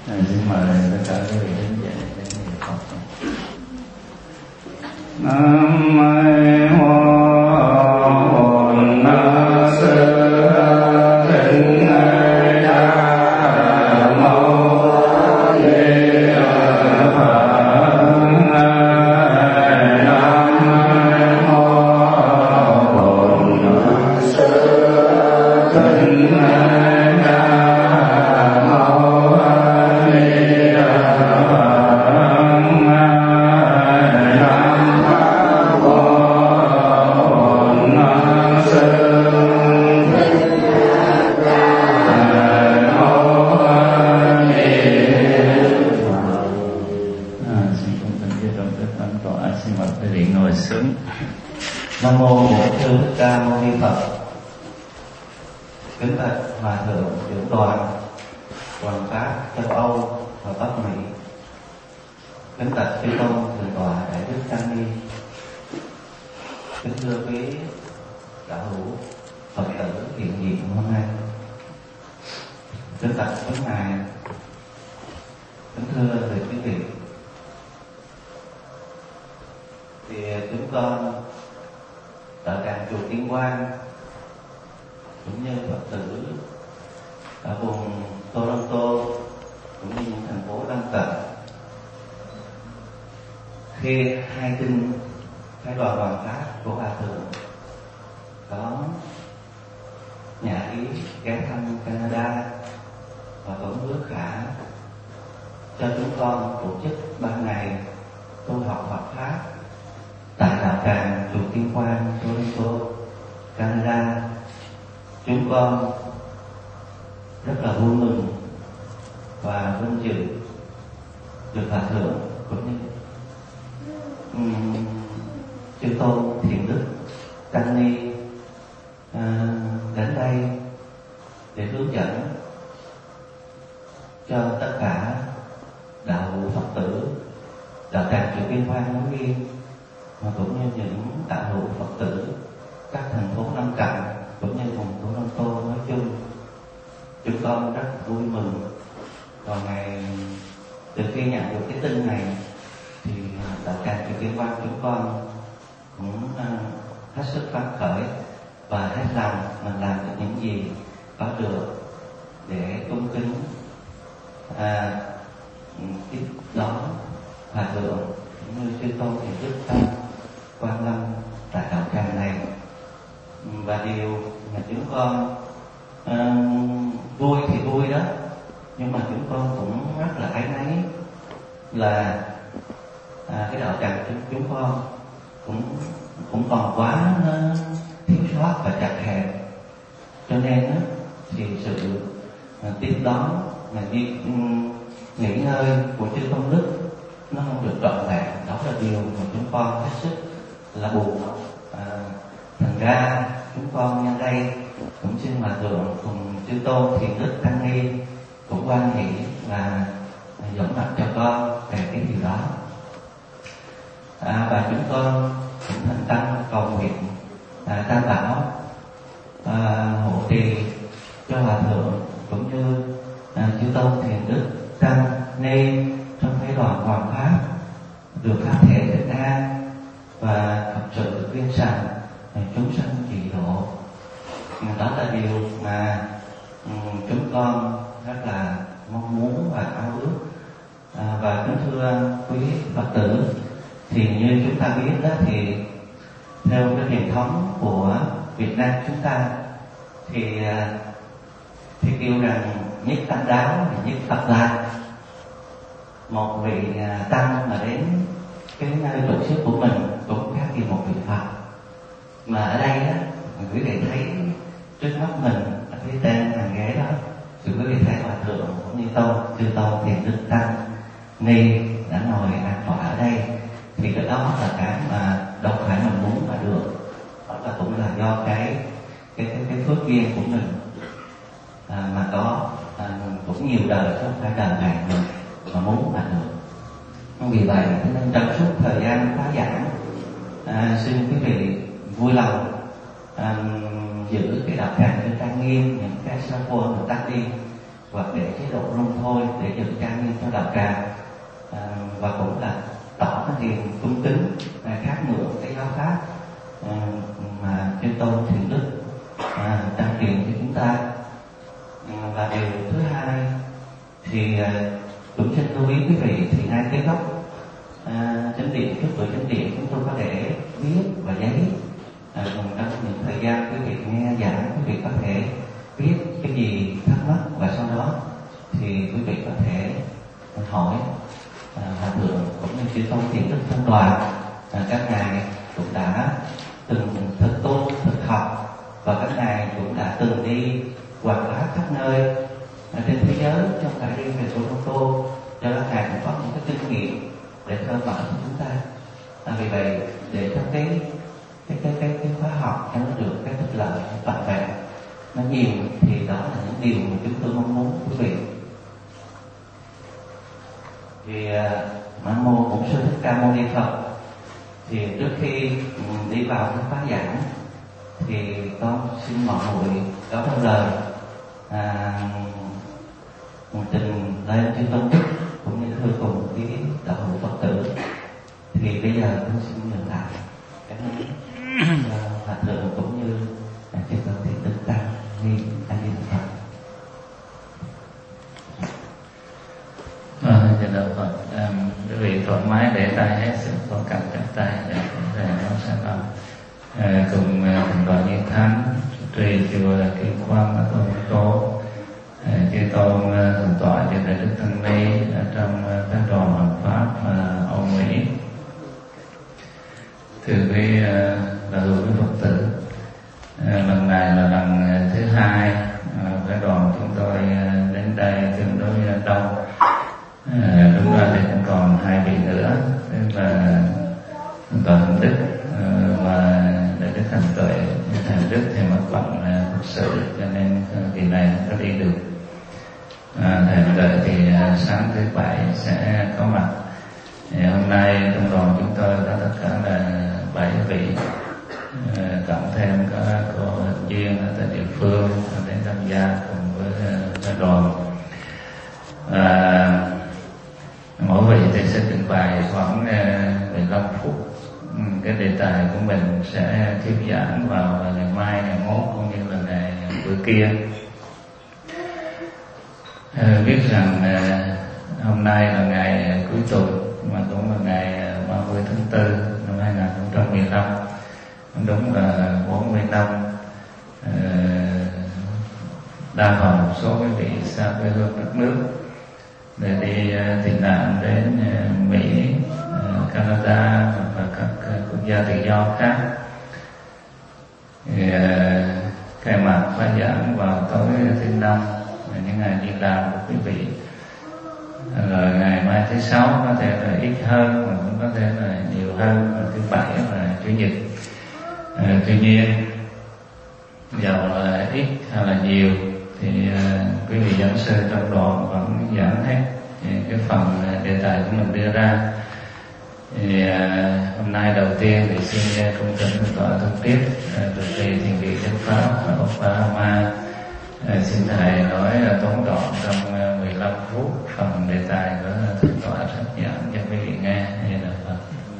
Xin mời tất cả quý vị đến giải đến niệm Phật. Nam mô Bổn Sư Thích Ca Mâu Ni Phật. Nam mô Bổn Sư Thích Ca Nam mô Bổn Sư Thích Ca Mâu Ni Phật. Kính bạch Hòa thượng trưởng đoàn Hoàng Pháp châu Âu và Bắc Mỹ. Kính bạch chư tôn thượng tọa Đại Đức Tăng Ni. Kính thưa quý đạo hữu Phật tử hiện diện hôm nay. Kính bạch quý ngài. Kính thưa thầy quý vị. Thì chúng con tại Tràng Chùa Tiên Quang cũng như Phật tử ở vùng Toronto cũng như những thành phố lân cận, khi hai tin phái đoàn Hoàng Pháp của Hòa thượng có nhà ý ghé thăm Canada và cũng hứa khả cho chúng con tổ chức 3 ngày tu học Phật pháp tại đạo tràng Chùa Tiên Quang, Toronto, Canada, chúng con rất là vui mừng và vinh dự được Hòa thượng cũng như chư tôn Thiện Đức Tăng Ni đến đây để hướng dẫn cho tất cả đạo hữu Phật tử đạo tràng Chùa Tiên Quang nói riêng, mà cũng như những đạo hữu Phật tử các thành phố lân cận cũng như vùng Toronto nói chung. Chúng con rất vui mừng. Vào ngày từ khi nhận được cái tin này thì đạo tràng Chùa Tiên Quang chúng con cũng hết sức phấn khởi và hết lòng mình làm được những gì có được để cung kính tiếp đón Hòa thượng cũng như chư tôn Thiện Đức Tăng Quang Lâm tại đạo tràng này. Và điều mà chúng con vui thì vui đó, nhưng mà chúng con cũng rất là áy náy là cái đạo tràng chúng con cũng còn quá thiếu sót và chặt hẹp, cho nên thì sự tiếp đón mà nghỉ ngơi của chư tôn đức nó không được trọn vẹn. Đó là điều mà chúng con hết sức là buồn. Thành ra chúng con nhân đây cũng xin Hòa thượng cùng chư tôn Thiện Đức Tăng Ni cũng quan hệ và dẫn mặt cho con về cái điều đó. Và chúng con cũng thành tâm cầu nguyện Tam Bảo hộ trì cho Hòa thượng cũng như chư tôn Thiện Đức Tăng Ni trong phái đoàn Hoàng Pháp được pháp thể Tịnh an và thật sự được viên sanh chúng sanh trị độ. Đó là điều mà chúng con rất là mong muốn và ao ước. Và kính thưa quý Phật tử, thì như chúng ta biết đó, thì theo cái truyền thống của Việt Nam chúng ta thì kêu rằng nhất tâm đáo thì nhất Phật la. Một vị tăng mà đến cái nơi tổ chức của mình cũng khác gì một vị Phật. Mà ở đây á, quý vị thấy trước mắt mình ở phía trên hàng ghế đó, thì quý vị thấy Hòa thượng cũng như chư tôn Thiện Đức Tăng Ni đã ngồi an tọa ở đây. Thì cái đó là cái mà đâu phải mình muốn mà được, đó là cũng là do cái phước duyên của mình mà có cũng nhiều đời chứ không phải đời này mình mà muốn mà được. Vì vậy nên trong suốt thời gian khóa giảng xin quý vị vui lòng giữ cái đạo tràng cho trang nghiêm những cái sơ phone người ta đi hoặc để chế độ rung thôi để dựng trang nghiêm cho đạo tràng, và cũng là tỏ cái niềm cung kính khác ngưỡng cái giáo pháp mà chư tôn thiền đức trang truyền cho chúng ta. Và điều thứ hai thì cũng xin lưu ý quý vị, thì ngay cái góc chánh điện, trước cửa chánh điện chúng tôi có để viết và giấy. Trong những thời gian quý vị nghe giảng, quý vị có thể viết cái gì thắc mắc, và sau đó thì quý vị có thể hỏi hòa thượng cũng như chư tôn thiền đức trong đoàn. Các ngài cũng đã từng thực tu thực học, và các ngài cũng đã từng đi quảng bá khắp nơi trên thế giới, trong cả riêng về Toronto, cho các ngài cũng có những cái kinh nghiệm để khơi mở cho chúng ta. Vì vậy để cho cái khóa học cho nó được cái ích lợi trọn vẹn nó nhiều, thì đó là những điều mà chúng tôi mong muốn quý vị. Thì Nam mô Bổn Sư Thích Ca Mâu Ni Phật. Thì trước khi đi vào cái khóa giảng thì con xin mọi người có một lời trình lên chư tôn đức cũng như thưa cùng với đạo hữu Phật tử. Thì bây giờ con xin nhận lại cái hòa thượng cũng như chư tôn thiền đức tăng ni A Di Đà Phật. Dạ đạo Phật. Quý vị thoải mái để tay hết sức, con cầm chặt tay để nó sẽ làm cùng thỉnh gọi như thánh trì chùa Kim Quang ở Toronto, chư tôn thượng tọa chư đại đức tăng ni ở trong các đoàn hoàng pháp Âu Mỹ. Thưa quý đạo hữu quý Phật tử, lần này là lần thứ hai cái đoàn chúng tôi đến đây tương đối đông. Đúng ra thì cũng còn 2 vị nữa, tức là toàn đức và đại đức Thành Tuệ. Thành đức thì mất bận thực sự, cho nên kỳ này không có đi được. Thành Tuệ thì sáng thứ Bảy sẽ có mặt. Thì hôm nay trong đoàn chúng tôi có tất cả là 7 vị, cộng thêm có cô Hình Duyên ở tại địa phương đến tham gia cùng với đoàn. Mỗi vị thì sẽ trình bày khoảng 15 phút. Cái đề tài của mình sẽ thuyết giảng vào ngày mai, ngày mốt cũng như là ngày bữa kia. Biết rằng hôm nay là ngày cuối tuần, mà cũng là ngày 30 tháng 4 năm 2015, đúng là 40 năm đa phần một số quý vị xa quê hương đất nước để đi tị nạn đến Mỹ, Canada và các quốc gia tự do khác. Thì khai mạc khóa giảng vào tối thứ Năm, những ngày đi làm của quý vị. Rồi ngày mai thứ Sáu có thể là ít hơn, mà cũng có thể là nhiều hơn, và thứ Bảy là Chủ nhật. Tuy nhiên dầu là ít hay là nhiều thì quý vị giảng sư trong đoàn vẫn giảng hết cái phần đề tài của mình đưa ra. Thì hôm nay đầu tiên thì xin cung kính thượng tọa thông tiếp từ kỳ thiền viện Chánh Pháp Obama xin thầy nói tóm gọn trong 15 phút phần đề tài của thượng tọa sắp giảng cho quý vị nghe. Như là Phật.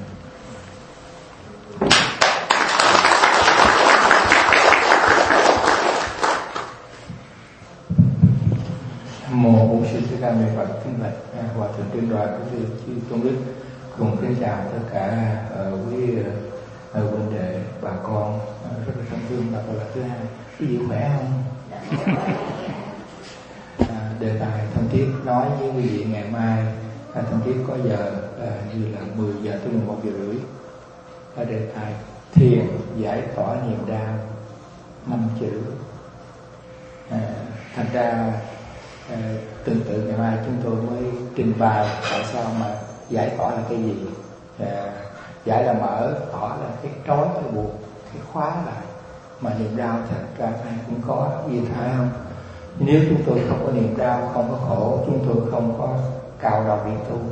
Mô Bổn Sư Thích Ca Mâu Ni Phật. Kính bạch hòa thượng trưởng đoàn cũng như chư tôn đức, cùng kính chào tất cả quý huynh đệ bà con rất là thân thương. Và câu lạc thứ hai, quý vị khỏe không? Đề tài thân thiết nói với quý vị ngày mai thân thiết có giờ như là 10 giờ tới 11 giờ rưỡi. Đề tài thiền giải tỏa niềm đau, 5 chữ. Thành ra tương tự ngày mai chúng tôi mới trình bày tại sao mà giải tỏa là cái gì. Giải là mở, tỏa là cái trói, cái buộc, cái khóa lại. Mà niềm đau thật ra ai cũng có, gì phải không? Nếu chúng tôi không có niềm đau, không có khổ, chúng tôi không có cạo đầu điện tu.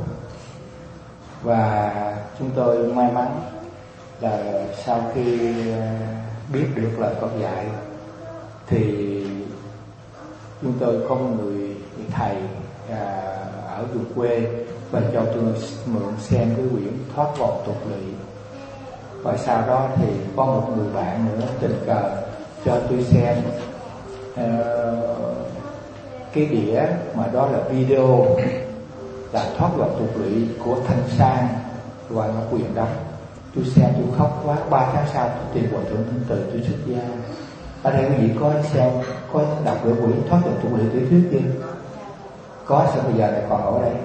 Và chúng tôi may mắn là sau khi biết được lời Phật dạy thì chúng tôi có một người thầy ở vùng quê và cho tôi mượn xem cái quyển Thoát vọng tục lỵ. Và sau đó thì có một người bạn nữa tình cờ cho tôi xem cái đĩa mà đó là video là Thoát vọng tục lỵ của Thanh Sang và Ngọc Quyền đọc. Tôi xem tôi khóc quá. 3 tháng sau tôi tìm Hòa Thượng Thanh Từ, tôi xuất gia. Ở đây quý vị có xem, có đọc được quyển Thoát vọng tục lỵ tiểu thuyết chưa? Có, sao bây giờ lại còn ở đây?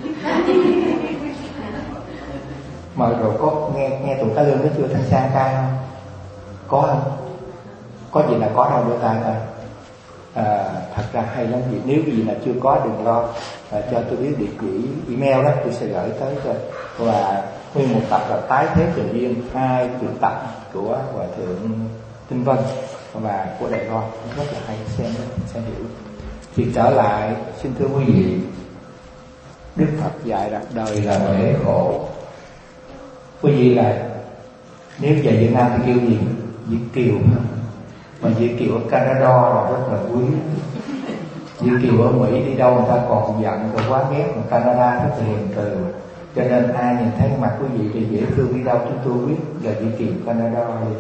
Mà rồi có nghe tụi cá lương đó chưa? Thanh Sang ca không? Có không? Có gì là có đâu đưa tay thôi. Thật ra hay lắm. Nếu gì là chưa có đừng lo, cho tôi biết địa chỉ email đó, tôi sẽ gửi tới cho. Và nguyên một tập là Tái Thế Tình Duyên, 2 tuyển tập của Hòa Thượng Tinh Vân và của Đài Loan, rất là hay, xem hiểu. Thì trở lại, xin thưa quý vị, Đức Phật dạy rằng đời là bể khổ. Quý vị là nếu về Việt Nam thì kêu gì? Việt kiều. Mà Việt kiều ở Canada là rất là quý. Việt kiều ở Mỹ đi đâu người ta còn giận rồi quá ghét, mà Canada rất là hiền từ. Cho nên ai nhìn thấy mặt quý vị thì dễ thương, đi đâu chúng tôi biết là Việt kiều Canada liền.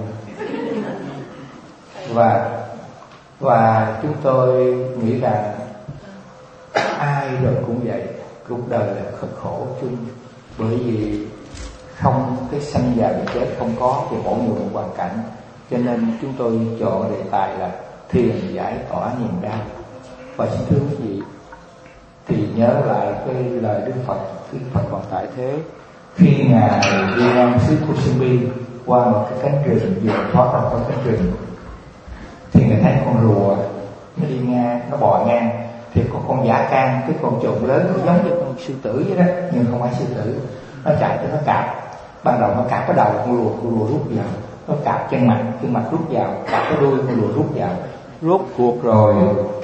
Và chúng tôi nghĩ rằng ai rồi cũng vậy, cuộc đời là cực khổ chung. Bởi vì không, cái sanh già bệnh chết không có thì mỗi người một hoàn cảnh. Cho nên chúng tôi chọn đề tài là thiền giải tỏa niềm đau. Và xin thưa quý vị, thì nhớ lại cái lời Đức Phật còn tại thế. Khi Ngài đi ngang xứ Kusubi qua một cái cánh rừng, vừa thoát ra khỏi cánh rừng, thì người thấy con rùa nó đi ngang, nó bò ngang. Thì có con dã can, cái con trùng lớn giống như con sư tử vậy đó, nhưng không phải sư tử. Nó chạy tới nó cạp. Ban đầu nó cạp cái đầu con rùa rút vào. Nó cạp chân mặt rút vào, cạp cái đuôi con rùa rút vào. Rốt cuộc rồi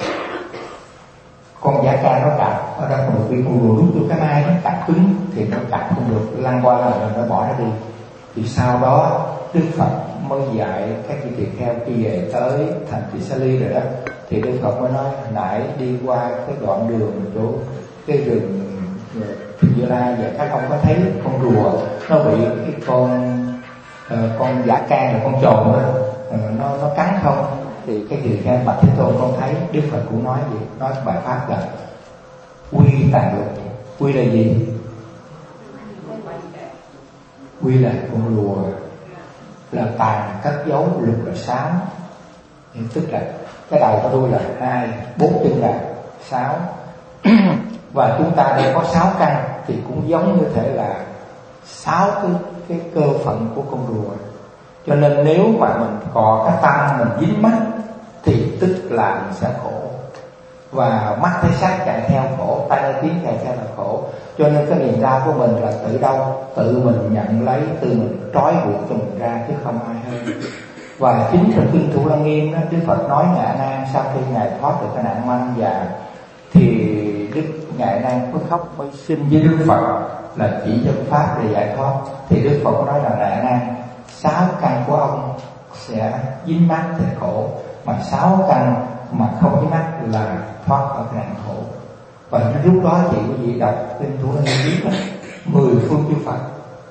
con dã can nó cạp ở đây, còn vì con rùa rút vô cái mai nó cạp cứng thì nó cạp không được, lăn qua là nó bỏ nó đi. Thì sau đó Đức Phật mới dạy các vị tỳ kheo khi về tới thành Tỳ Sa Ly rồi đó, thì Đức Phật mới nói nãy đi qua cái đoạn đường chỗ cái rừng Như Lai, và các ông có thấy con rùa nó bị cái con dã can là con trồn đó, nó cắn không? Thì cái tỳ kheo bạch Thế Tôn con thấy. Đức Phật cũng nói gì? Nói bài pháp là quy tàn lục. Quy là gì? Quy là con rùa, là tàn cất giấu, lục là sáu. Tức là cái đầu của tôi là 2, 4 chân là 6. Và chúng ta đây có 6 căn thì cũng giống như thể là 6 cái cơ phận của con rùa. Cho nên nếu mà mình có cái tâm mình dính mắt thì tức là mình sẽ khổ. Và mắt thấy sắc chạy theo khổ, tai nghe tiếng chạy theo là khổ. Cho nên cái niềm đau của mình là tự đâu? Tự mình nhận lấy, tự mình trói buộc cho mình ra, chứ không ai hơn. Và chính trong kinh Thủ Lăng Nghiêm đó, Đức Phật nói Ngài A Nan sau khi Ngài thoát được cái nạn mang già, thì Ngài A Nan mới khóc, mới xin với Đức Phật là chỉ cho pháp để giải thoát. Thì Đức Phật có nói là Ngài A Nan, 6 căn của ông sẽ dính mắc thì khổ, mà 6 căn mà không dính mắc là thoát khỏi nạn khổ. Và lúc đó chị quý vị đọc kinh Thủ Lăng Nghiêm biết là 10 phương chư Phật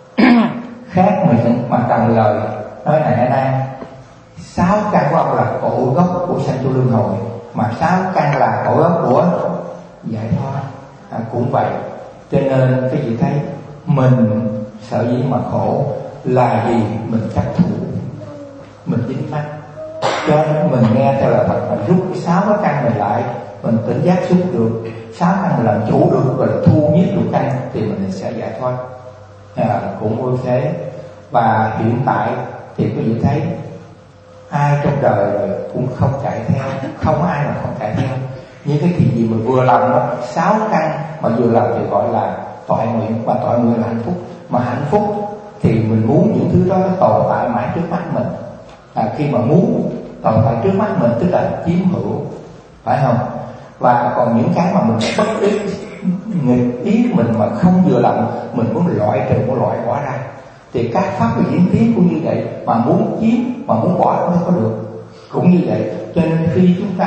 khác mình mà trần lời nói Ngài A Nan, 6 căn của ông là cội gốc của sanh tu luân hồi, mà 6 căn là cội gốc của giải thoát. Cũng vậy. Cho nên cái gì thấy mình sợ gì mà khổ là vì mình chấp thủ, mình dính mắc. Cho nên mình nghe theo là Phật, mình rút cái 6 cái căn này lại, mình tỉnh giác xúc được 6 căn mình làm chủ được, rồi là thu nhiếp được căn thì mình sẽ giải thoát. Cũng như thế. Và hiện tại thì quý vị thấy ai trong đời rồi cũng không chạy theo, không ai mà không chạy theo. Những cái gì mà vừa lòng đó, 6 căn mà vừa lòng thì gọi là toại nguyện, và toại nguyện là hạnh phúc. Mà hạnh phúc thì mình muốn những thứ đó nó tồn tại mãi trước mắt mình. Khi mà muốn tồn tại trước mắt mình tức là chiếm hữu, phải không? Và còn những cái mà mình bất ý, nghịch ý mình mà không vừa lòng, mình muốn loại trừ, muốn loại bỏ ra. Thì các pháp về diễn tiến cũng như vậy, mà muốn chiếm, mà muốn bỏ không có được. Cũng như vậy. Cho nên khi chúng ta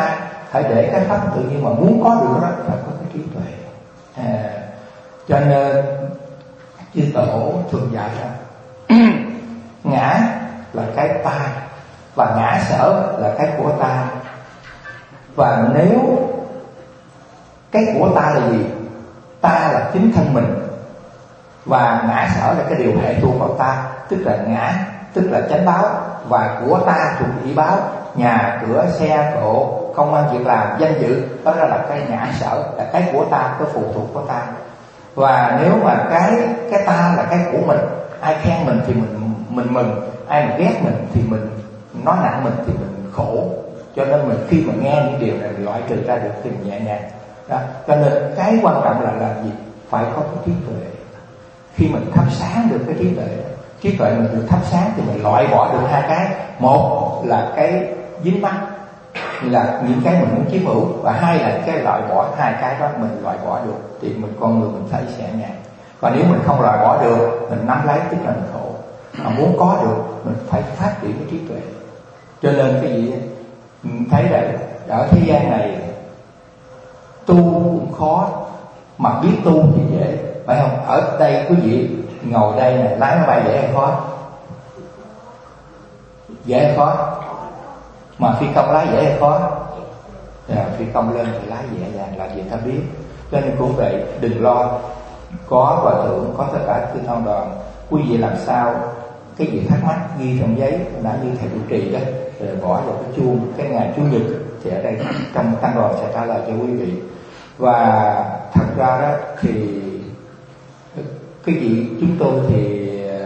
hãy để cái pháp tự nhiên, mà muốn có được đó phải có cái trí tuệ. Cho nên chư tổ thường dạy rằng ngã là cái ta và ngã sở là cái của ta. Và nếu cái của ta là gì? Ta là chính thân mình, và ngã sở là cái điều hệ thuộc vào ta, tức là ngã, tức là chánh báo, và của ta thuộc ý báo, nhà cửa xe cộ, công ăn việc làm, danh dự, đó là cái ngã sở, là cái của ta, cái phụ thuộc của ta. Và nếu mà cái ta là cái của mình, ai khen mình thì mình mừng, ai mà ghét mình thì mình nói nặng mình thì mình khổ. Cho nên mình khi mà nghe những điều này mình loại trừ ra được thì mình nhẹ nhàng đó. Cho nên cái quan trọng là làm gì? Phải có cái trí tuệ. Khi mình thắp sáng được cái trí tuệ mình được thắp sáng thì mình loại bỏ được hai cái. Một là cái dính mắc, là những cái mình muốn chiếm hữu, và hai là cái loại bỏ hai cái đó. Mình loại bỏ được thì con người mình thấy sẽ nhẹ. Còn nếu mình không loại bỏ được, mình nắm lấy tức là mình khổ. Mà muốn có được mình phải phát triển cái trí tuệ. Cho nên cái gì thấy là ở thế gian này tu cũng khó, mà biết tu thì dễ, phải không? Ở đây quý vị ngồi đây này, lái máy bay dễ hay khó? Dễ hay khó? Mà phi công lái dễ hay khó? Phi công lên thì lái dễ dàng, làm gì ta biết. Cho nên cũng vậy, đừng lo. Có hòa thượng, có tất cả chư tăng đoàn, quý vị làm sao cái gì thắc mắc ghi trong giấy, đã như thầy trụ trì đó, rồi bỏ vào cái chuông, cái ngày chủ nhật thì ở đây trong tăng đoàn sẽ trả lời cho quý vị. Và thật ra đó thì cái gì chúng tôi thì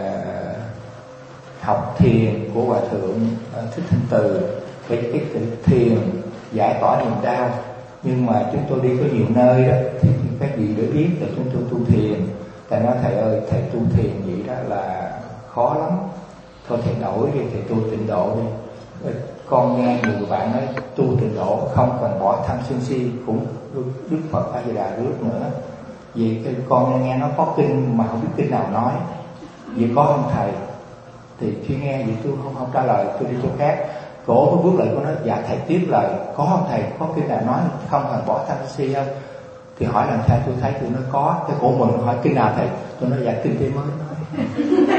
học thiền của hòa thượng Thích Thanh Từ, cái thiền giải tỏa niềm đau. Nhưng mà chúng tôi đi có nhiều nơi đó thì các vị để biết là chúng tôi tu thiền. Thầy nói thầy ơi, thầy tu thiền vậy đó là khó lắm, thôi thầy đổi đi, thầy tu tịnh độ đi. Con nghe nhiều bạn nói tu tịnh độ không cần bỏ tham sân si, cũng Đức Phật A Di Đà rước nữa. Vì cái con nghe nó có kinh mà không biết kinh nào nói. Vì có không thầy? Thì khi nghe vậy tôi không trả lời, tôi đi chỗ khác. Cổ có bước lại, cô nói dạ thầy tiếp lời, có không thầy, có kinh nào nói không cần bỏ tham si không? Thì hỏi làm sao tôi thấy tôi nói có. Cái cổ mình hỏi kinh nào thầy, tôi nói dạ kinh thế mới nói.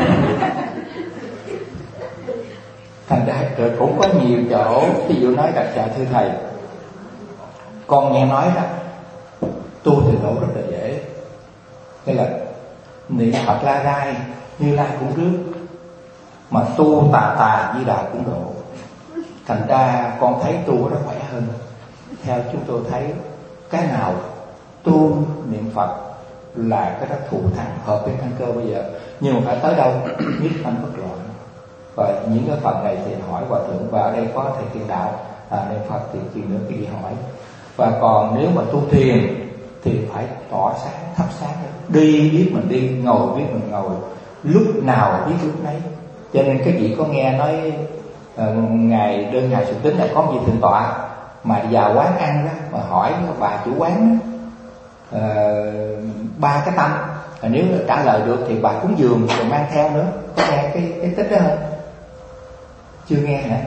Thành ra rồi cũng có nhiều chỗ, ví dụ nói đặc dạ thưa thầy, con nghe nói đó tu tịnh độ rất là dễ, cái là niệm Phật La Rai, Như Lai cũng rước, mà tu tà Di Đà cũng độ. Thành ra con thấy tu nó khỏe hơn. Theo chúng tôi thấy cái nào tu niệm Phật là cái đó thù thắng, hợp với căn cơ bây giờ. Nhưng mà phải tới đâu nhất tâm bất loạn. Và những cái phần này thì hỏi hòa thượng, và ở đây có thầy Thiên Đạo niệm Phật thì chuyện nữa thì hỏi. Và còn nếu mà tu thiền thì phải tỏ sáng, thắp sáng, đi biết mình đi, ngồi biết mình ngồi, lúc nào biết lúc nấy. Cho nên cái gì có nghe nói ngày đơn ngày sụt tính là có gì thượng tọa mà vào quán ăn đó mà hỏi bà chủ quán đó, 3 cái tâm, nếu trả lời được thì bà cúng dường rồi mang theo nữa. Có nghe cái tích đó không? Chưa nghe hả?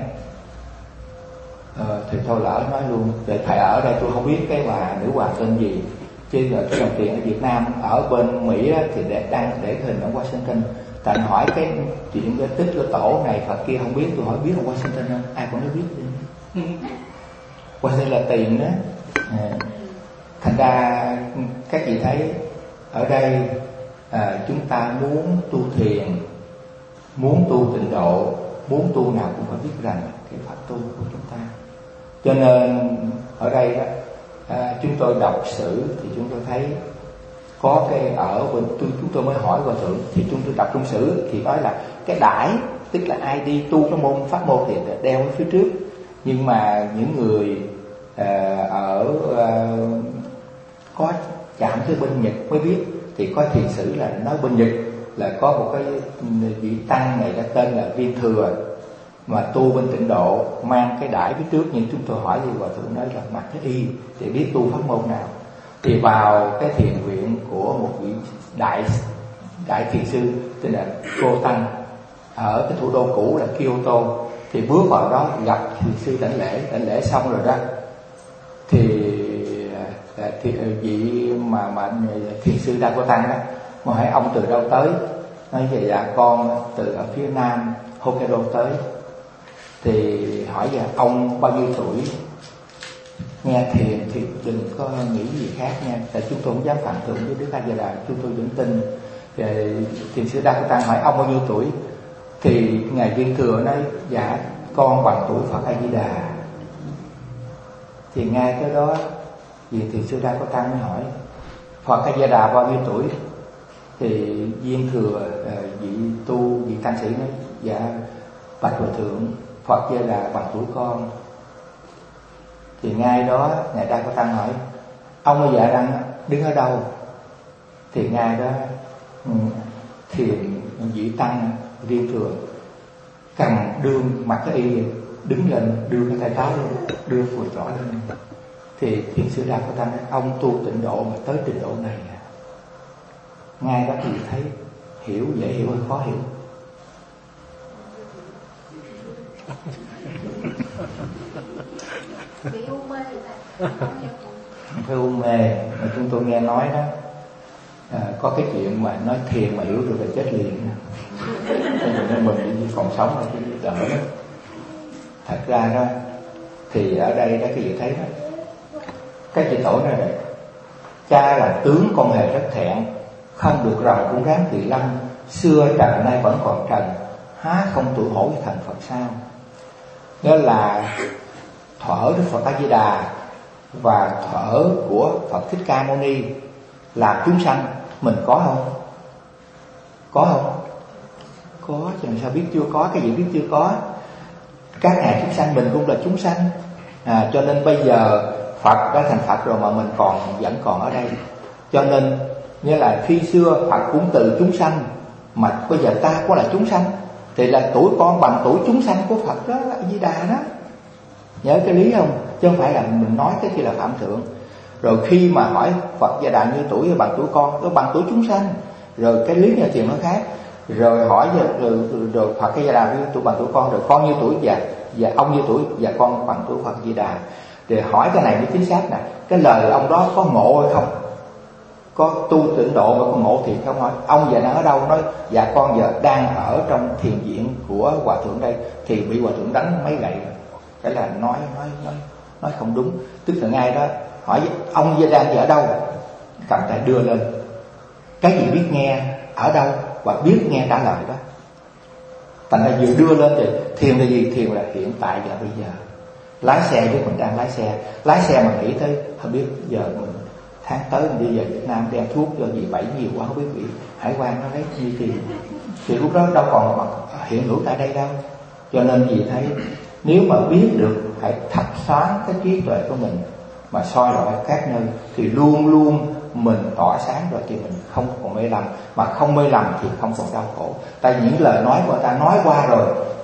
Thì thôi lỡ nói luôn. Để thầy ở đây tôi không biết cái bà nữ hòa tên gì, chứ là cái đồng tiền ở Việt Nam, ở bên Mỹ đó, thì đang để hình ở Washington. Tại hỏi cái chuyện cái tích của tổ này Phật kia không biết, tôi hỏi biết ở Washington không? Ai cũng nói biết đi. Washington là tiền đó. Thành ra các vị thấy ở đây chúng ta muốn tu thiền, muốn tu tịnh độ, muốn tu nào cũng phải biết rằng cái pháp tu của chúng ta. Cho nên ở đây đó, chúng tôi đọc sử thì chúng tôi thấy có cái ở bên chúng tôi mới hỏi hòa thượng, thì chúng tôi đọc trong sử thì nói là cái đãi, tức là ai đi tu cái môn pháp môn thì đeo ở phía trước. Nhưng mà những người có chạm tới bên Nhật mới biết, thì có thiền sử là nói bên Nhật là có một cái vị tăng này cái tên là Viên Thừa, mà tu bên tịnh độ mang cái đãi phía trước. Nhưng chúng tôi hỏi thì hòa thượng nói là mặc cái y để biết tu pháp môn nào. Thì vào cái thiền viện của một vị đại thiền sư tên là Cô Tăng ở cái thủ đô cũ là Kyoto, thì bước vào đó gặp thiền sư đảnh lễ xong rồi đó thì vị mà thiền sư Đa Cô Tăng đó, mà hỏi ông từ đâu tới, nói về dạ con từ ở phía nam Hokkaido tới. Thì hỏi dạ ông bao nhiêu tuổi? Nghe thiền thì đừng có nghĩ gì khác nha, tại chúng tôi không dám phạm thượng với Đức A Di Đà, chúng tôi vẫn tin. Thiền sư Đa Cô Tăng hỏi ông bao nhiêu tuổi, thì ngài Viên Thừa nói dạ con bằng tuổi Phật A Di Đà. Thì ngay cái đó vì thiền sư Đa Cô Tăng mới hỏi Phật A Di Đà bao nhiêu tuổi, thì Viên Thừa vị tăng sĩ nói dạ bạch hòa thượng Phật A Di Đà bằng tuổi con. Thì ngay đó ngài Đa Cô Tăng hỏi ông bây giờ đang đứng ở đâu? Thì ngay đó thiền vị tăng Viên Thừa cầm đương mặc cái y đứng lên đưa cái tay trái lên, đưa phù trỏ lên. Thì thiền sư Đa Cô Tăng nói ông tu tịnh độ mà tới trình độ này à? Ngay đó thì thấy hiểu, dễ hiểu hay khó hiểu? Bị u mê không phải u mê, mà chúng tôi nghe nói đó có cái chuyện mà nói thiền mà hiểu được là chết liền. Nên mình đi còn sống là cái đỡ đó. Thật ra đó thì ở đây đó cái gì thấy đó, cái chị tổ này này, cha là tướng con hề rất thẹn, không được rồng cũng ráng tỳ lâm, xưa trần nay vẫn còn trần, há không tuổi hổ thành Phật sao? Đó là thở Đức Phật A Di Đà và thở của Phật Thích Ca Mâu Ni làm chúng sanh, mình có không? Có không? Có, chứ sao biết chưa có? Cái gì biết chưa có? Các ngài chúng sanh mình cũng là chúng sanh, cho nên bây giờ Phật đã thành Phật rồi mà mình vẫn còn ở đây. Cho nên như là khi xưa Phật cũng từ chúng sanh, mà bây giờ ta có là chúng sanh, thì là tuổi con bằng tuổi chúng sanh của Phật đó, là A Di Đà đó. Nhớ cái lý không? Chứ không phải là mình nói cái kia là phạm thượng. Rồi khi mà hỏi Phật Gia Đà như tuổi hay bằng tuổi con, nó bằng tuổi chúng sanh. Rồi cái lý nhà thiền nó khác. Rồi hỏi rồi Phật Gia Đà như tuổi bằng tuổi con, rồi con như tuổi và ông như tuổi và con bằng tuổi Phật Di Đà. Thì hỏi cái này mới chính xác nè. Cái lời ông đó có ngộ hay không? Có tu tịnh độ mà có ngộ thì không hỏi. Ông giờ đang ở đâu? Nói dạ con giờ đang ở trong thiền viện của hòa thượng đây. Thì bị hòa thượng đánh mấy gậy. Cái là nói không đúng. Tức là ngay đó hỏi ông giờ đang ở đâu, cầm tay đưa lên. Cái gì biết nghe ở đâu và biết nghe trả lời đó. Thành ra vừa đưa lên thì thiền là gì? Thiền là hiện tại và bây giờ. Lái xe biết mình đang lái xe mà nghĩ tới không biết giờ mình tháng tới mình đi về Việt Nam đem thuốc cho gì bảy nhiều quá, không biết bị hải quan nó lấy chi thì lúc đó đâu còn mà hiện hữu tại đây đâu. Cho nên gì thấy nếu mà biết được hãy thắp sáng cái trí tuệ của mình mà soi rọi các nơi thì luôn luôn mình tỏa sáng rồi thì mình không còn mê lầm, mà không mê lầm thì không còn đau khổ. Tại những lời nói của ta nói qua rồi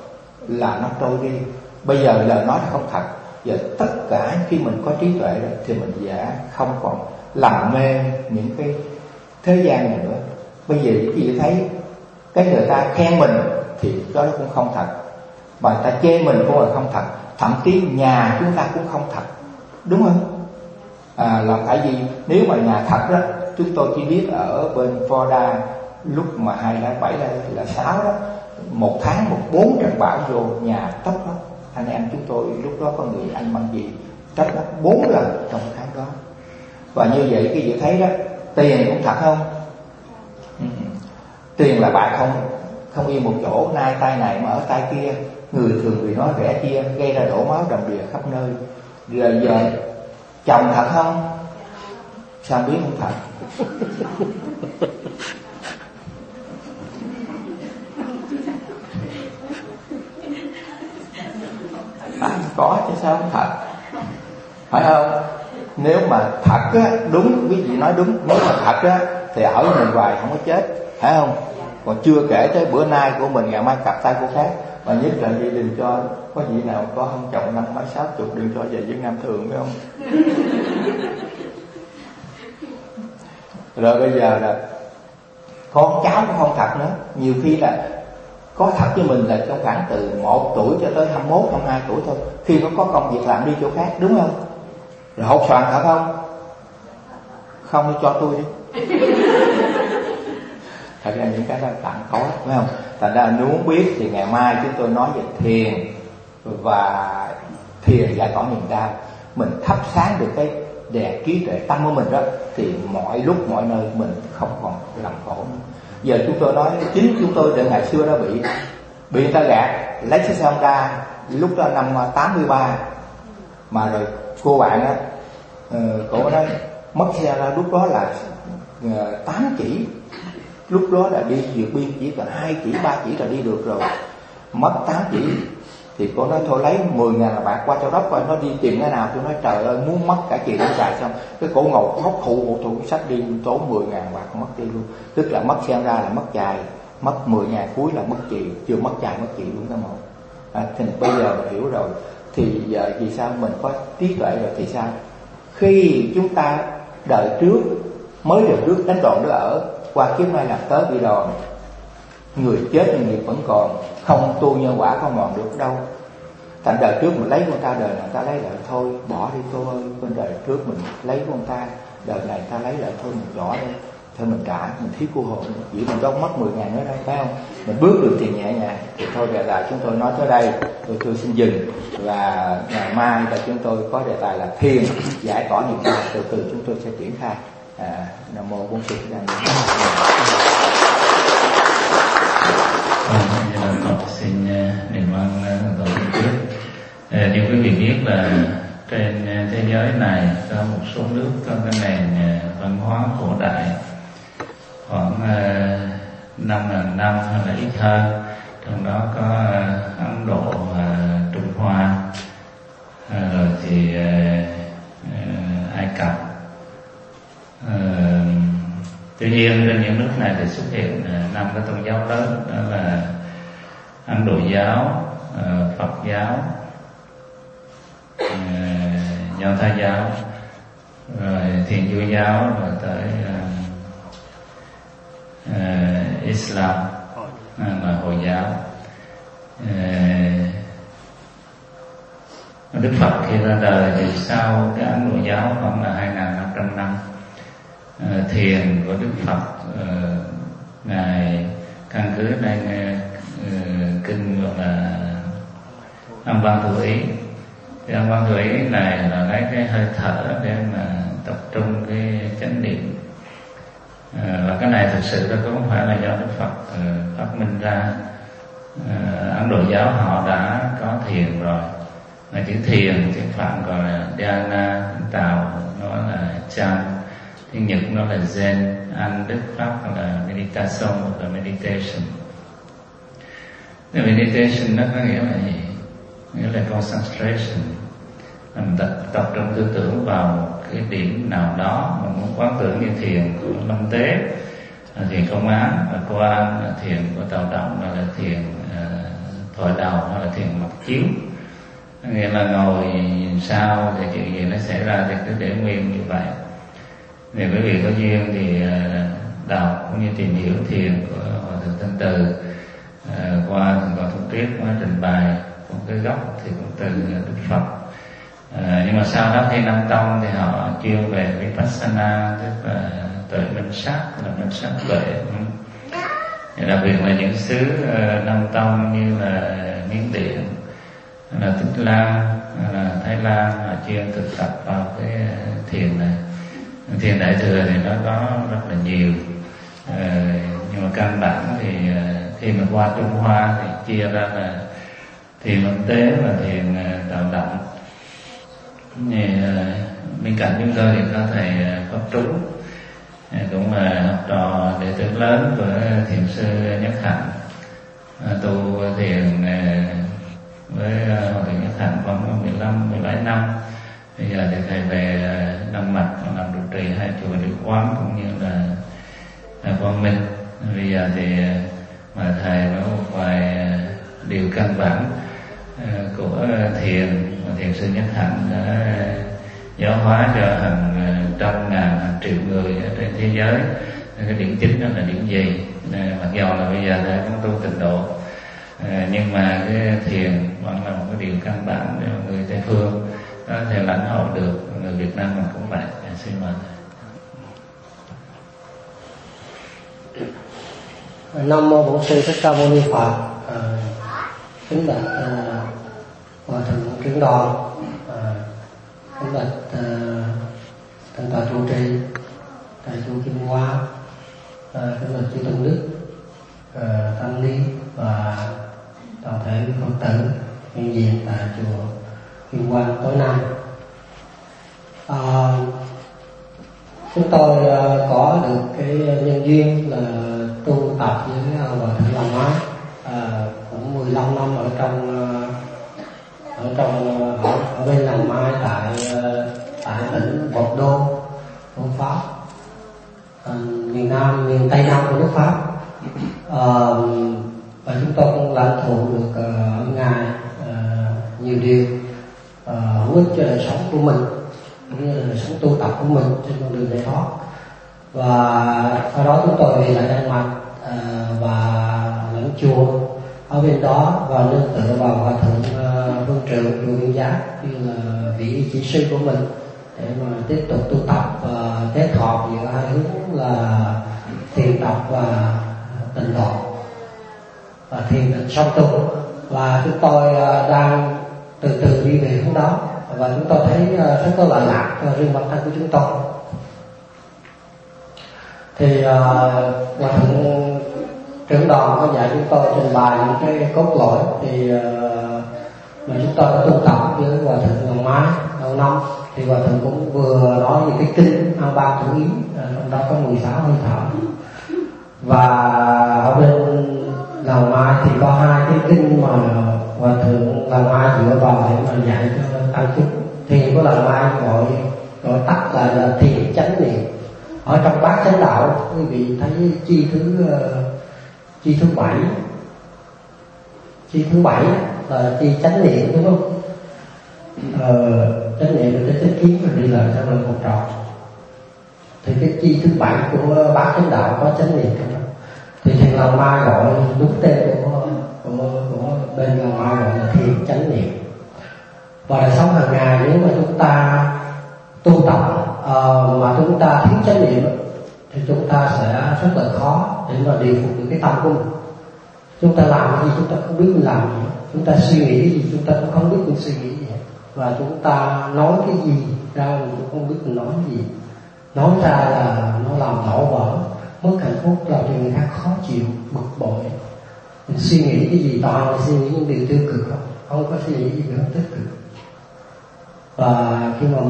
là nó trôi đi. Bây giờ lời nói là không thật. Giờ tất cả khi mình có trí tuệ rồi thì mình sẽ không còn làm mê những cái thế gian này nữa. Bây giờ cái gì thấy cái người ta khen mình thì đó cũng không thật, mà người ta chê mình cũng là không thật. Thậm chí nhà chúng ta cũng không thật, đúng không? Là tại vì nếu mà nhà thật đó, chúng tôi chỉ biết ở bên Florida lúc mà 2007 là 6 đó, một tháng 4 trận bão vô nhà tốc đó. Anh em chúng tôi lúc đó có người anh bằng gì trách nó 4 lần trong tháng đó. Và như vậy cái gì thấy đó, tiền cũng thật không? Tiền là bạc không yên một chỗ, nay tay này mà ở tay kia. Người thường vì nói rẻ chia gây ra đổ máu đầm đìa khắp nơi. Rồi giờ chồng thật không? Sao biết không thật? Có chứ sao không thật, phải không? Nếu mà thật á, đúng quý vị nói đúng, nếu mà thật á thì ở mình hoài không có chết, phải không? Còn chưa kể tới bữa nay của mình ngày mai cặp tay của khác. Mà nhất là gì đừng cho có vị nào có không chồng 50, 60 đừng cho về với Nam Thường, phải không? Rồi bây giờ là con cháu cũng không thật nữa. Nhiều khi là có thật với mình là trong khoảng từ 1 tuổi cho tới 21, 22 tuổi thôi. Khi nó có công việc làm đi chỗ khác, đúng không? Rồi hốt xoàn thật không? Không thì cho tôi đi. Thật ra những cái đó tặng có, phải không? Thành ra nếu muốn biết thì ngày mai chúng tôi nói về thiền và thiền giải tỏa niềm đau. Mình thắp sáng được cái đèn trí tuệ tâm của mình đó, thì mọi lúc mọi nơi mình không còn làm khổ nữa. Giờ chúng tôi nói chính chúng tôi từ ngày xưa đó bị người ta gạt, lấy chiếc xe Honda lúc đó năm 83 mà rồi cô bạn á, cổ nói mất xe ra lúc đó là 8 chỉ, lúc đó là đi vượt biên chỉ còn 2 chỉ 3 chỉ là đi được rồi, mất 8 chỉ. Thì cô nói thôi lấy 10.000 bạc qua cho đốc coi nó đi tìm cái nào. Tôi nói trời ơi muốn mất cả chuyện nó xài xong. Cái cổ ngồi hốc thụ sách đi tốn 10.000 bạc mất đi luôn. Tức là mất xem ra là mất chài, mất 10.000 cuối là mất chì, chưa mất chài mất chì luôn cả một. Thì bây giờ mình hiểu rồi. Thì giờ vì sao mình có trí tuệ rồi thì sao? Khi chúng ta đời trước mới được rước đánh đòn đứa ở, qua kiếp nay làm tới bị đòn, người chết nhưng nghiệp vẫn còn, không tu nhân quả không mòn được đâu. Thành đời trước mình lấy con ta, đời này ta lấy lại thôi, bỏ đi cô ơi. Bên đời trước mình lấy con ta, đời này ta lấy lại thôi, mình bỏ đi, thôi mình trả, mình thiếu cô hồn, chỉ mình đâu mất 10.000 nữa đâu, phải không? Mình bước được thì nhẹ nhàng. Thì thôi giờ là chúng tôi nói tới đây, tôi xin dừng. Và ngày mai là chúng tôi có đề tài là thiền giải tỏa niềm đau, từ từ chúng tôi sẽ triển khai. Nam mô Bổn Sư Thích Ca Mâu Ni. Xin niệm ơn tổ chức. Như quý vị biết là trên thế giới này có một số nước có cái nền văn hóa cổ đại khoảng 5.000 năm hay là ít hơn, trong đó có Ấn Độ và Trung Hoa, rồi thì Ai Cập. Tuy nhiên trên những nước này thì xuất hiện 5 cái tôn giáo lớn, đó là Ấn Độ giáo, Phật giáo, Nho Thái giáo, rồi Thiên Chúa giáo, rồi tới Islam là Hồi giáo. Đức Phật khi ra đời thì sau cái Ấn Độ giáo khoảng là 2.500 năm. Thiền của Đức Phật, ngài căn cứ trên kinh gọi là Âm Văn Thủ Ý. Thì Âm Văn Thủ Ý này là lấy cái hơi thở để mà tập trung cái chánh niệm. Và cái này thực sự là không phải là do Đức Phật phát minh ra. Ấn Độ giáo họ đã có thiền rồi. Mà chữ thiền tiếng Phạn gọi là dhyana, tiếng Tàu nó là chan, tiếng Nhật nó là Zen, Anh Đức Pháp là meditation hoặc là meditation. Meditation nó có nghĩa là gì? Nghĩa là concentration, mình tập trung tư tưởng vào một cái điểm nào đó. Mình muốn quán tưởng như thiền của Lâm Tế, thiền Công Án, và Quan, thiền của Tào Động, đó là thiền Thoại Đầu, đó là thiền Mặc Chiếu. Nghĩa là ngồi sao thì chuyện gì nó xảy ra thì cứ để nguyên như vậy. Thì quý vị có duyên thì đọc cũng như tìm hiểu thiền của Hòa Thượng Thanh Từ, qua Thượng Tọa Thông Triết mới trình bày một cái gốc thì cũng từ Đức Phật. Nhưng mà sau đó khi Nam Tông thì họ chuyên về Vipassana, tức là tuệ minh sát, là minh sát tuệ. Đặc biệt là những xứ Nam Tông như là Miến Điện, là Tích Lan, là Thái Lan, họ chuyên thực tập vào cái thiền này. Thiền Đại Thừa thì nó có rất là nhiều, nhưng mà căn bản thì khi mà qua Trung Hoa thì chia ra là thiền Lâm Tế và thiền Tào Động. Bên cạnh chúng tôi thì có thầy Pháp Trúng, cũng là học trò đệ tử lớn của thiền sư Nhất Hạnh, tu thiền với Hòa Thượng Nhất Hạnh khoảng 15-17 năm. Bây giờ thì thầy về Đông Mạch làm trụ trì hai chùa Địa Quán cũng như là Quang Minh. Bây giờ thì mà thầy có một vài điều căn bản của thiền mà thiền sư Nhất Hạnh đã giáo hóa cho hàng trăm ngàn, hàng triệu người ở trên thế giới. Cái điểm chính đó là điểm gì? Mặc dù là bây giờ thầy cũng tu tịnh độ, nhưng mà cái thiền vẫn là một cái điều căn bản để người Tây phương có thể lãnh hội được. Người Việt Nam mình cũng vậy. Xin mời. Nam mô Bổn Sư Thích Ca Mâu Ni Phật. Kính bạch hòa thượng trưởng đoàn, kính bạch thượng tọa trụ trì thầy chú Kim Hoa, kính bạch chư tôn đức, tăng ni và toàn thể quý Phật tử hiện diện tại chùa Kim Quang tối nay. Chúng tôi có được cái nhân duyên là tu tập với hòa thượng Lăng Mái cũng 15 năm ở bên Lăng Mai tại tỉnh Bột Đô, nước Pháp, miền Nam, miền Tây Nam của nước Pháp. Và chúng tôi cũng lãnh thụ được ở Ngài nhiều điều hữu ích cho đời sống của mình, cũng như là đời sống tu tập của mình trên con đường giải thoát. Và sau đó chúng tôi lại Đan Mạch và lãnh chùa ở bên đó, và nương tựa vào hòa thượng Vương Triệu chùa Viên Giác như là vị chỉ sư của mình để mà tiếp tục tu tập và kết hợp giữa hai hướng là thiền tập và tịnh độ và thiền định song tu. Và chúng tôi đang từ từ đi về hướng đó, và chúng tôi thấy rất có lợi lạc cho riêng bản thân của chúng tôi. Thì hòa thượng trưởng đoàn có dạy chúng tôi trình bày những cái cốt lõi thì mà chúng tôi đã tu tập với hòa thượng Lăng Mái đầu năm. Thì hòa thượng cũng vừa nói về cái kinh An Ba Thủ Ý, trong đó có 16 hơi thở. Và ở bên Lăng Mai thì có hai cái kinh mà hòa thượng Lăng Mai dựa vào để mà dạy cho tăng chúng. Thiền của Lăng Mai gọi tắt là thiền chánh niệm. Ở trong bát chánh đạo quý vị thấy chi thứ bảy là chi chánh niệm, đúng không? Chánh niệm là cái chánh kiến mà đi lại trong lời một trò. Thì cái chi thứ 7 của bát chánh đạo có chánh niệm trong đó. Thì thiền Lăng Mai gọi đúng tên của bên Lăng Mai gọi là thiền chánh niệm. Và đời sống hàng ngày nếu mà chúng ta tu tập mà chúng ta thiếu chánh niệm thì chúng ta sẽ rất là khó để mà điều phục được cái tâm của mình. Chúng ta làm cái gì chúng ta không biết mình làm gì, chúng ta suy nghĩ cái gì chúng ta cũng không biết mình suy nghĩ gì, và chúng ta nói cái gì ra mình cũng không biết mình nói cái gì. Nói ra là nó làm đổ vỡ, mất hạnh phúc, làm cho người khác khó chịu, bực bội. Mình suy nghĩ cái gì toàn là suy nghĩ những điều tiêu cực, không có suy nghĩ gì nữa tích cực. Và khi mà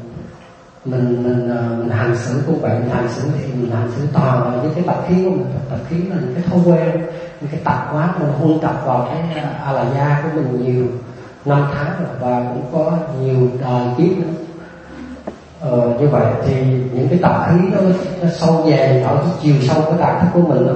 mình hành xử cũng vậy, mình hành xử thì mình hành xử toàn là với cái tập khí của mình. Tập khí là những cái thói quen, những cái tập quán mình huân tập vào cái a la gia của mình nhiều năm tháng rồi, và cũng có nhiều đời kiếp nữa. Như vậy thì những cái tập khí nó sâu về ở cái chiều sâu của tạng thức của mình,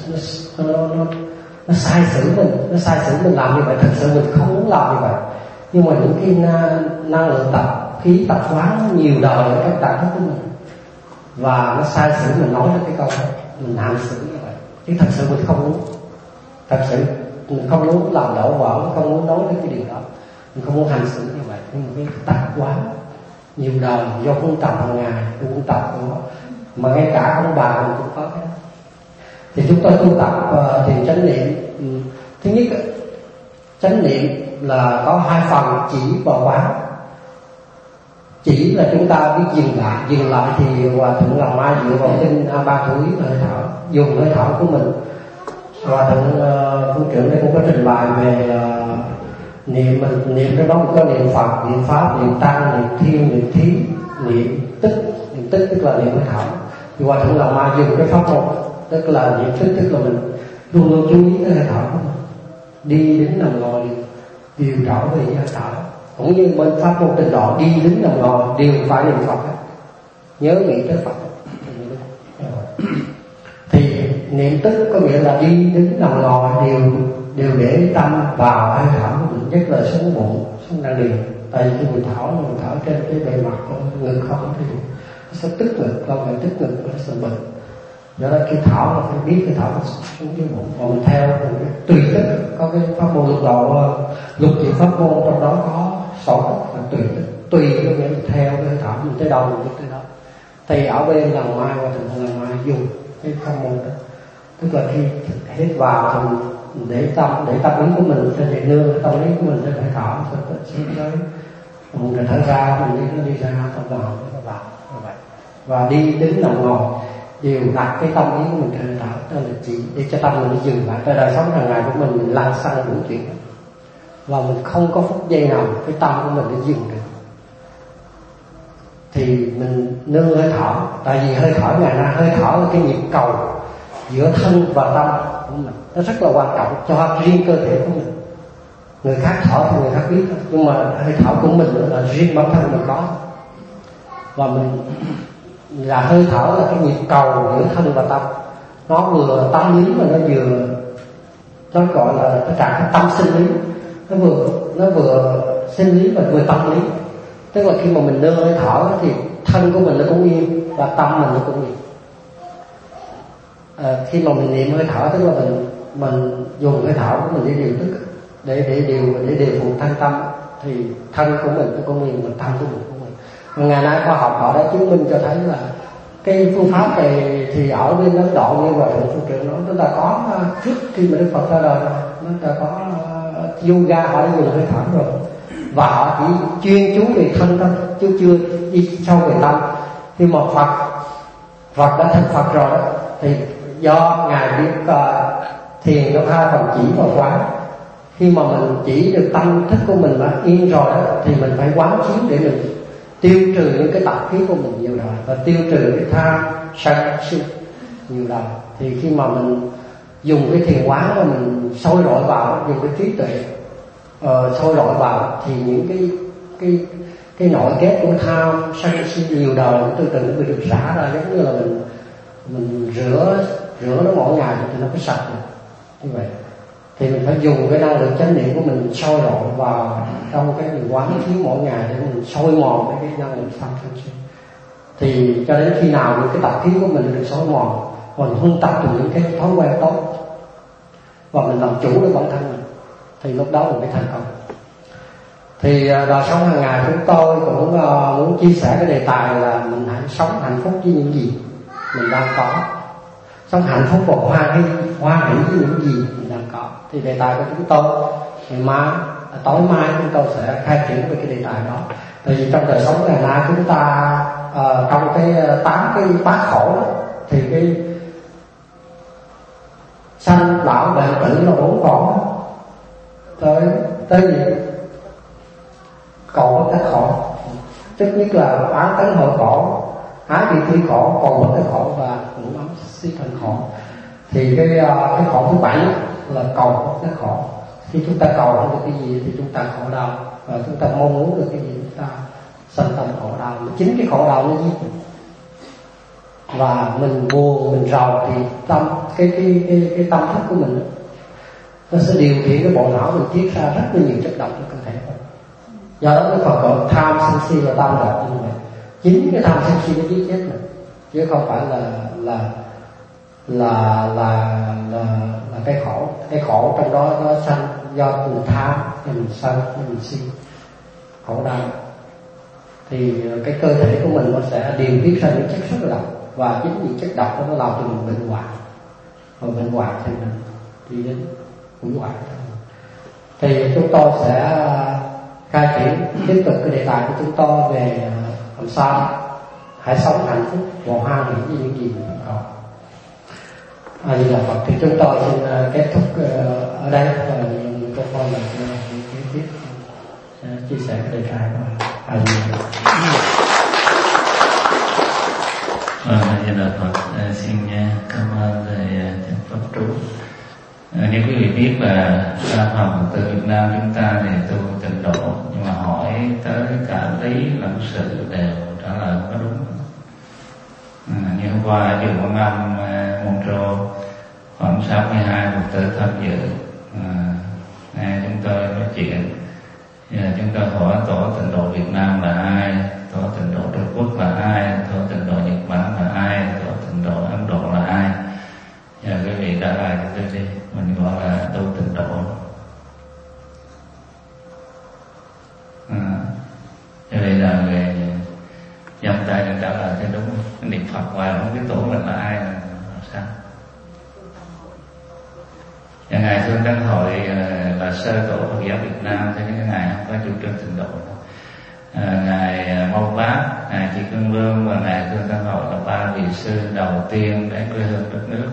nó sai sử mình làm như vậy. Thật sự mình không muốn làm như vậy, nhưng mà những cái năng lượng tập khí tập quán nhiều đời ở trong tạng thức của mình, và nó sai sử mình nói ra cái câu đó, mình hành xử như vậy. Chứ thật sự mình không muốn, thật sự mình không muốn làm đổ vỡ, không muốn nói đến cái điều đó, mình không muốn hành xử như vậy. Nhưng mà cái tập quán nhiều đời do huân tập hàng ngày, huân tập của nó, mà ngay cả ông bà mình cũng có cái đó. Thì chúng tôi tu tập thiền chánh niệm. Thứ nhất, chánh niệm là có hai phần: chỉ và quán. Chỉ là chúng ta biết dừng lại thì hòa thượng Lăng Mai dựa vào kinh A Ba Thủ Ý là hơi thở, dùng hơi thở của mình. Hòa thượng Phương trưởng đây cũng có trình bày về niệm cái đó có niệm Phật, niệm Pháp, niệm Tăng, niệm Thiên, niệm Thí, niệm tích tức là niệm hơi thở. Thì hòa thượng Lăng Mai dùng cái pháp môn tức là niệm tích, tức là mình luôn luôn chú ý tới hơi thở của mình, đi đến nằm ngồi đều trở về với hơi thở. Cũng như bên pháp môn tịnh độ, đi đứng nằm ngồi đều phải niệm Phật, nhớ nghĩ tới Phật. Thì niệm tức có nghĩa là đi đứng nằm ngồi đều để tâm vào hơi thở của mình, nhất là xuống bụng, xuống đan điền. Tại vì khi mình thở trên cái bề mặt của ngực không thì nó sẽ tức ngực, lâu ngày tức ngực nó sẽ bệnh. Do đó khi thở là phải biết cái thở nó xuống dưới bụng, và mình theo mình tùy tức. Có cái pháp môn lục độ, lục chỉ pháp môn trong đó có 6 thức là tùy tức. tùy có nghĩa là theo cái hơi thở mình tới đâu mình biết tới đó. Thì ở bên lần mai và thường lần mai dùng cái không môn đó, tức là khi hít vào thì để tâm ý của mình trên việc nương tâm ý của mình trên hơi thở tới mình thở ra mình đi nó đi ra tâm vào nó vào như vậy. Và đi đứng nằm ngồi đều đặt cái tâm ý của mình trên hơi thở, đó là chỉ để cho tâm mình dừng lại. Tại đời sống hàng ngày của mình lăn xăng đủ chuyện và mình không có phút giây nào cái tâm của mình để dừng được, thì mình nương hơi thở. Tại vì hơi thở ngày nay, hơi thở là cái nhịp cầu giữa thân và tâm của mình, nó rất là quan trọng cho riêng cơ thể của mình. Người khác thở thì người khác biết, nhưng mà hơi thở của mình là riêng bản thân mình có. Và mình là hơi thở là cái nhịp cầu giữa thân và tâm, nó vừa tâm lý mà nó gọi là cái trạng thái tâm sinh lý, nó vừa sinh lý và vừa tâm lý. Tức là khi mà mình nương hơi thở thì thân của mình nó cũng yên và tâm mình nó cũng yên. Khi mà mình niệm hơi thở tức là mình dùng hơi thở của mình để điều tức, để điều phục thân tâm, thì thân của mình nó cũng yên và tâm của mình cũng yên. Và ngày nay khoa học họ đã chứng minh cho thấy là cái phương pháp này thì ở bên Ấn Độ như Hòa Thượng Phu Trưởng nói, chúng ta có trước khi mà Đức Phật ra đời rồi, chúng ta có yoga họ đã dùng hơi thở rồi, và họ chỉ chuyên chú về thân thôi chứ chưa đi sâu về tâm. Khi mà Phật đã thành Phật rồi đó, thì do ngài biết thiền trong hai phần chỉ và quán. Khi mà mình chỉ được tâm thức của mình mà yên rồi đó, thì mình phải quán chiếu để mình tiêu trừ những cái tập khí của mình nhiều rồi, và tiêu trừ cái tham sân si nhiều rồi. Thì khi mà mình dùng cái thiền quán mà mình sôi nổi vào, dùng cái trí tuệ sôi nổi vào, thì những cái nội kết của tham sân si nhiều đời từ từ nó bị được xả ra, giống như là mình rửa nó mỗi ngày thì nó mới sạch được. Như vậy thì mình phải dùng cái năng lượng chánh niệm của mình sôi nổi vào trong cái mình quán chiếu mỗi ngày để mình soi mòn cái năng lượng tham sân si. Thì cho đến khi nào những cái tập khí của mình được soi mòn, mình huân tập từ những cái thói quen tốt và mình làm chủ được bản thân mình, thì lúc đó mình mới thành công. Thì đời sống hàng ngày chúng tôi cũng muốn chia sẻ cái đề tài là mình hãy sống hạnh phúc với những gì mình đang có, sống hạnh phúc và hoan hỷ với những gì mình đang có. Thì đề tài của chúng tôi tối mai chúng tôi sẽ khai triển về cái đề tài đó. Tại vì trong đời sống ngày nay chúng ta trong cái 8 cái bát khổ đó, thì cái sanh lão bệnh tử là 4 khổ. Tới gì còn bất cái khổ, trước nhất là án tấn hội khổ, ái bị thi khổ, còn bất cái khổ và ngũ ấm si thành khổ. Thì cái khổ thứ 7 là cầu bất cái khổ. Khi chúng ta cầu không được cái gì thì chúng ta khổ đau, và chúng ta mong muốn được cái gì chúng ta sanh tâm khổ đau. Chính cái khổ đau nó giết mình, và mình buồn mình rầu thì tâm cái tâm thức của mình nó sẽ điều khiển cái bộ não mình tiết ra rất là nhiều chất độc trong cơ thể mình. Do đó Đức Phật gọi tham sân si là tam độc như vậy. Chính cái tham sân si nó giết chết mình, chứ không phải là cái khổ trong đó nó sanh do mình tham, mình sân, mình si, khổ đau. Thì cái cơ thể của mình nó sẽ điều tiết ra những chất rất là độc, và chính những chất độc đó nó làm cho mình bệnh hoạn, và bệnh hoạn thì mình đi đến hủy hoại. Thì chúng tôi sẽ khai triển tiếp tục cái đề tài của chúng tôi về làm sao hãy sống hạnh phúc và hoan hỷ với những gì mình có. Như là Phật, thì chúng tôi xin kết thúc ở đây, và cô con là kế tiếp chia sẻ cái đề tài của Di Đà Phật. Xin cảm ơn thầy Pháp Trú. Như quý vị biết là đa phần Phật tử Việt Nam chúng ta thì tu tịnh độ, nhưng mà hỏi tới cả lý lẫn sự đều trả lời không có đúng. Như hôm qua ở chùa Quảng Âm Môn Trô khoảng 62 Phật tử tham dự, nghe chúng tôi nói chuyện. Chúng tôi hỏi tổ tịnh độ Việt Nam là ai, tổ tịnh độ Trung Quốc là ai, tổ tịnh độ Nhật Bản là ai, tổ tịnh độ Ấn Độ là ai. Giờ quý vị trả lời cho tôi đi, mình gọi là tu tịnh độ. Như vậy là niệm Phật hoài không biết tổ mình là ai là sao. Và ngài Thương Đăng Hội là sơ tổ Phật giáo Việt Nam, cho nên ngài không có chủ trương tịnh độ. Ngài Mâu Bác, ngài Chi Cương Lương và ngài Thương Đăng Hội là ba vị sư đầu tiên đến quê hương đất nước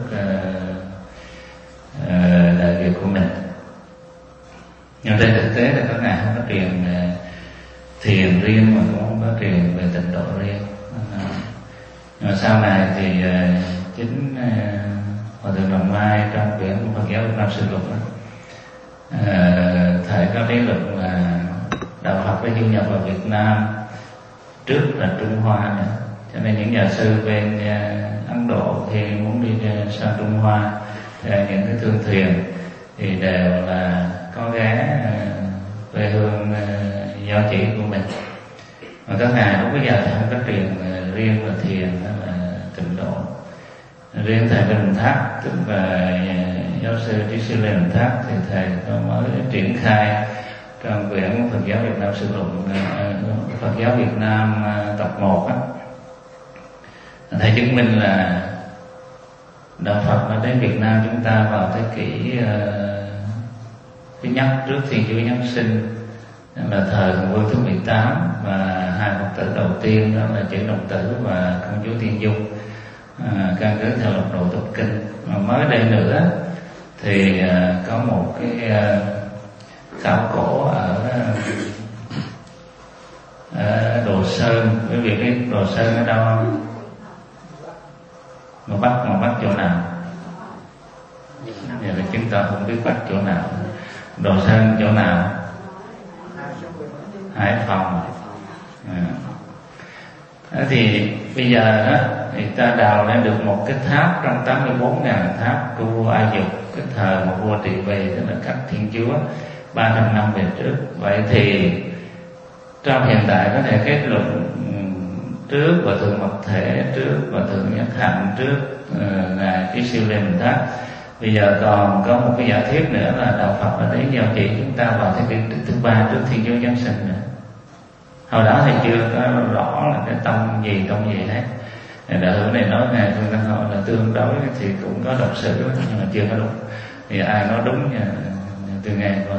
Đại Việt của mình. Nhưng trên thực tế là các ngài không có truyền thiền riêng mà cũng không có truyền về tịnh độ riêng. Nhưng mà sau này thì chính Hòa Thượng Đồng Mai trong quyển Phật giáo Việt Nam Sư Lục thầy có lý luận là đạo Phật phải du nhập vào Việt Nam trước là Trung Hoa nữa, cho nên những nhà sư bên Ấn Độ khi muốn đi sang Trung Hoa thì những cái thương thuyền thì đều là có ghé quê hương giáo chỉ của mình. Mà các ngài lúc bây giờ thì không có truyền riêng là thiền hay là tịnh độ. Riêng thầy Lê Đình Thác, tức là giáo sư trí sư Lê Đình Thác, thì thầy có mới triển khai trong quyển Phật giáo Việt Nam Sử Dụng Phật giáo Việt Nam tập 1 á. Thầy chứng minh là đạo Phật đã đến Việt Nam chúng ta vào thế kỷ thứ nhất trước Thiên Chúa Giáng sinh, là thời Hùng Vương thứ 18, và hai Phật tử đầu tiên đó là Chữ Đồng Tử và Công Chúa Tiên Dung, căn cứ theo Lục Độ Tục Kinh. Mà mới đây nữa thì có một cái khảo cổ ở Đồ Sơn. Quý vị biết Đồ Sơn ở đâu không? Mà bắt chỗ nào? Vậy là chúng ta không biết bắt chỗ nào. Đồ Sơn chỗ nào? Hải Phòng. Thì bây giờ đó thì ta đào lên được một cái tháp trong 84.000 tháp của vua A Dục, cái thời một vua trị vì, tức là các Thiên Chúa 300 năm về trước. Vậy thì trong hiện tại có thể kết luận trước và Thượng Mật Thể trước và Thượng Nhất Hạnh trước ngài Trí Siêu Lê Minh Thác. Bây giờ còn có một cái giả thuyết nữa là đạo Phật đã đến giao chỉ chúng ta vào thế kỷ thứ 3 trước Thiên Chúa Giáng sinh nữa. Hồi đó thì chưa có rõ là cái tông gì hết. Đạo hữu này nói ngài Phương Tăng Hội là tương đối thì cũng có độc sử nhưng mà chưa có đúng. Thì ai nói đúng nha, tôi nghe coi.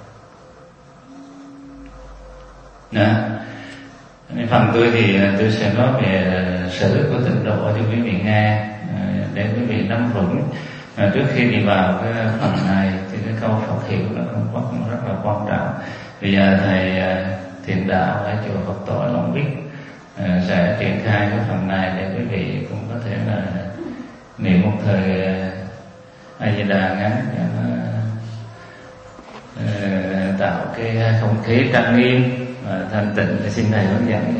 Phần tôi thì tôi sẽ nói về sử của tịnh độ cho quý vị nghe, để quý vị nắm vững. Trước khi đi vào cái phần này thì cái câu Phật hiệu là cũng rất là quan trọng. Bây giờ thầy Thiện Đạo ở chùa Phật Tổ Long Biên sẽ triển khai cái phần này để quý vị cũng có thể là niệm một thời A Di Đà ngắn cho nó tạo cái không khí trang nghiêm và thanh tịnh. Để xin thầy hướng dẫn.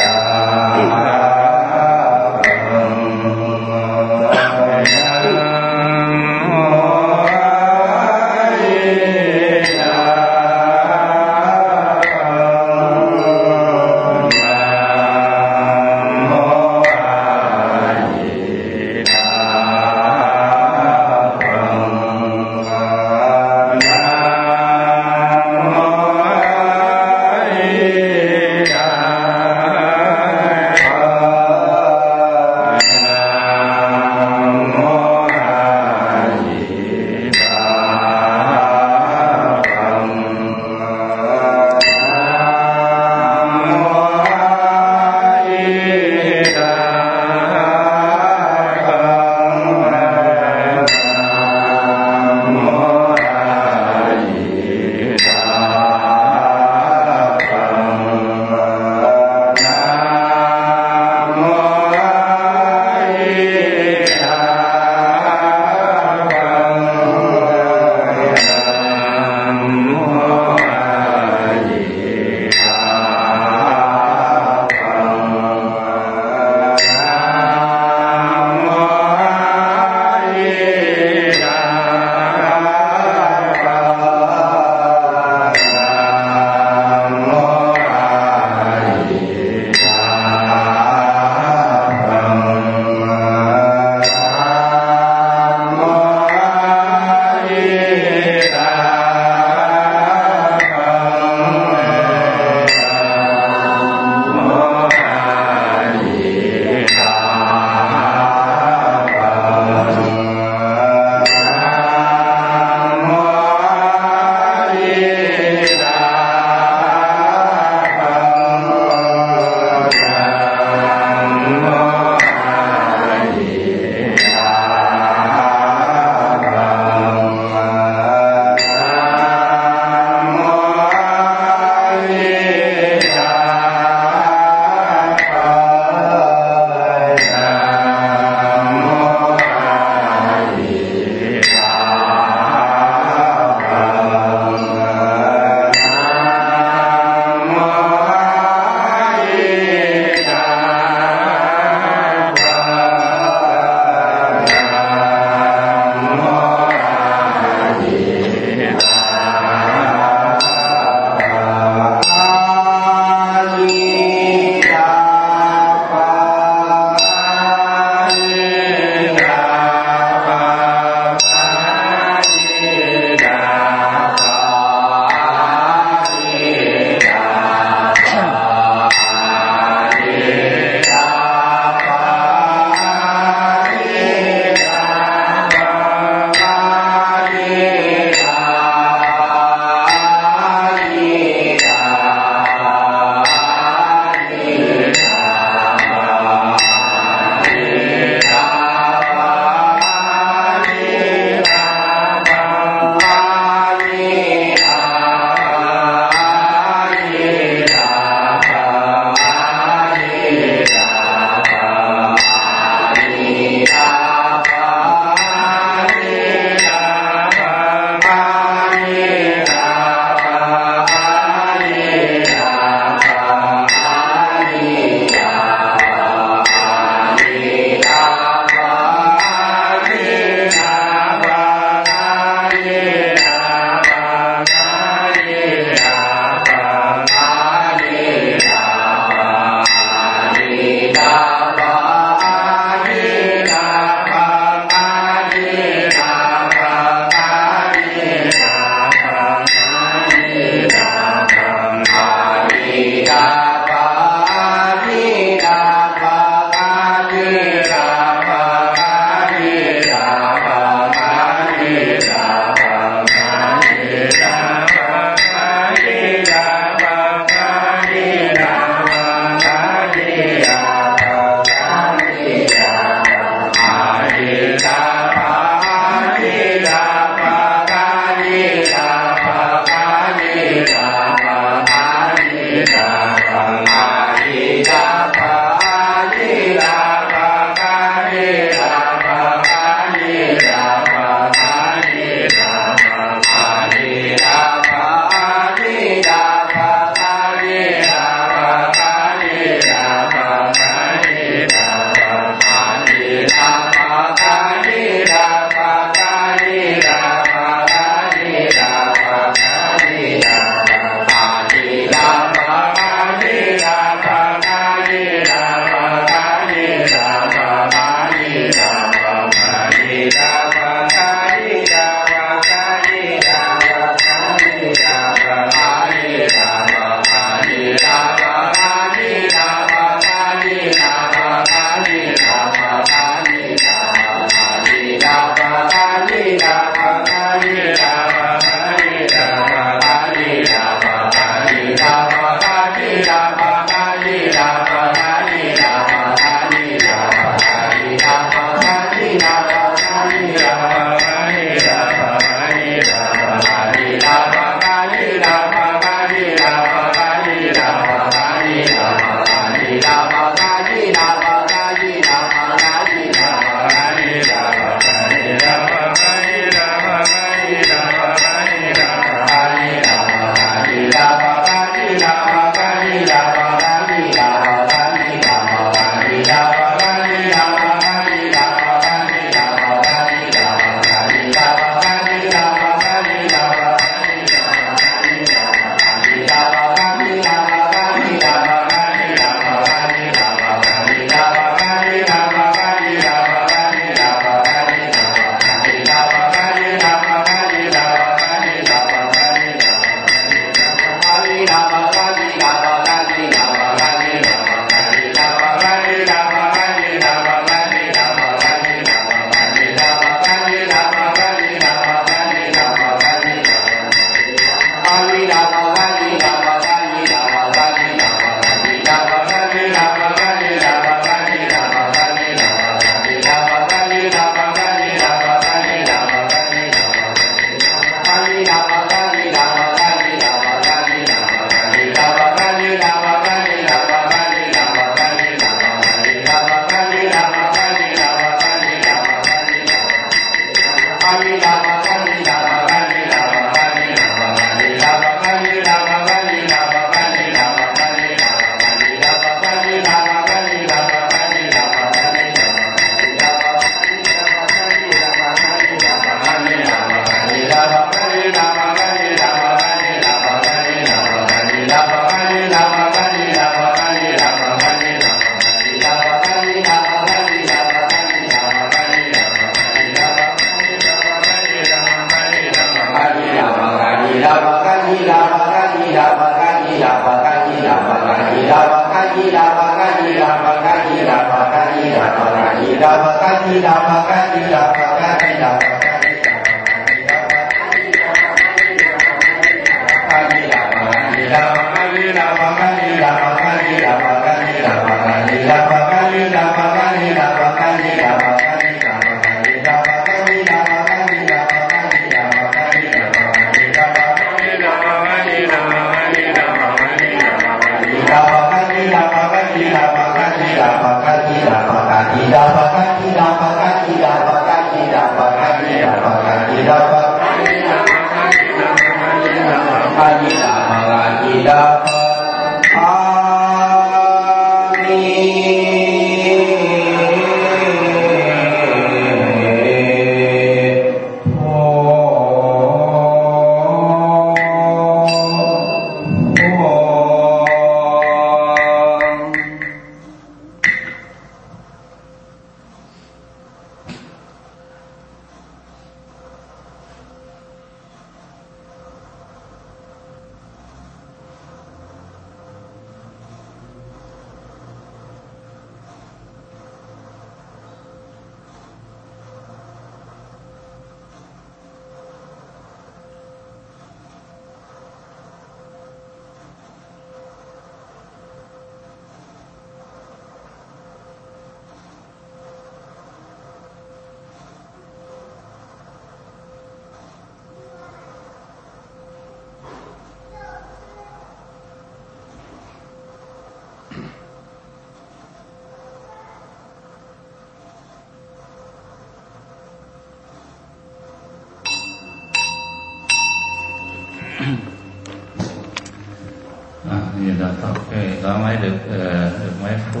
Giờ đã tốt, có mới được mấy phút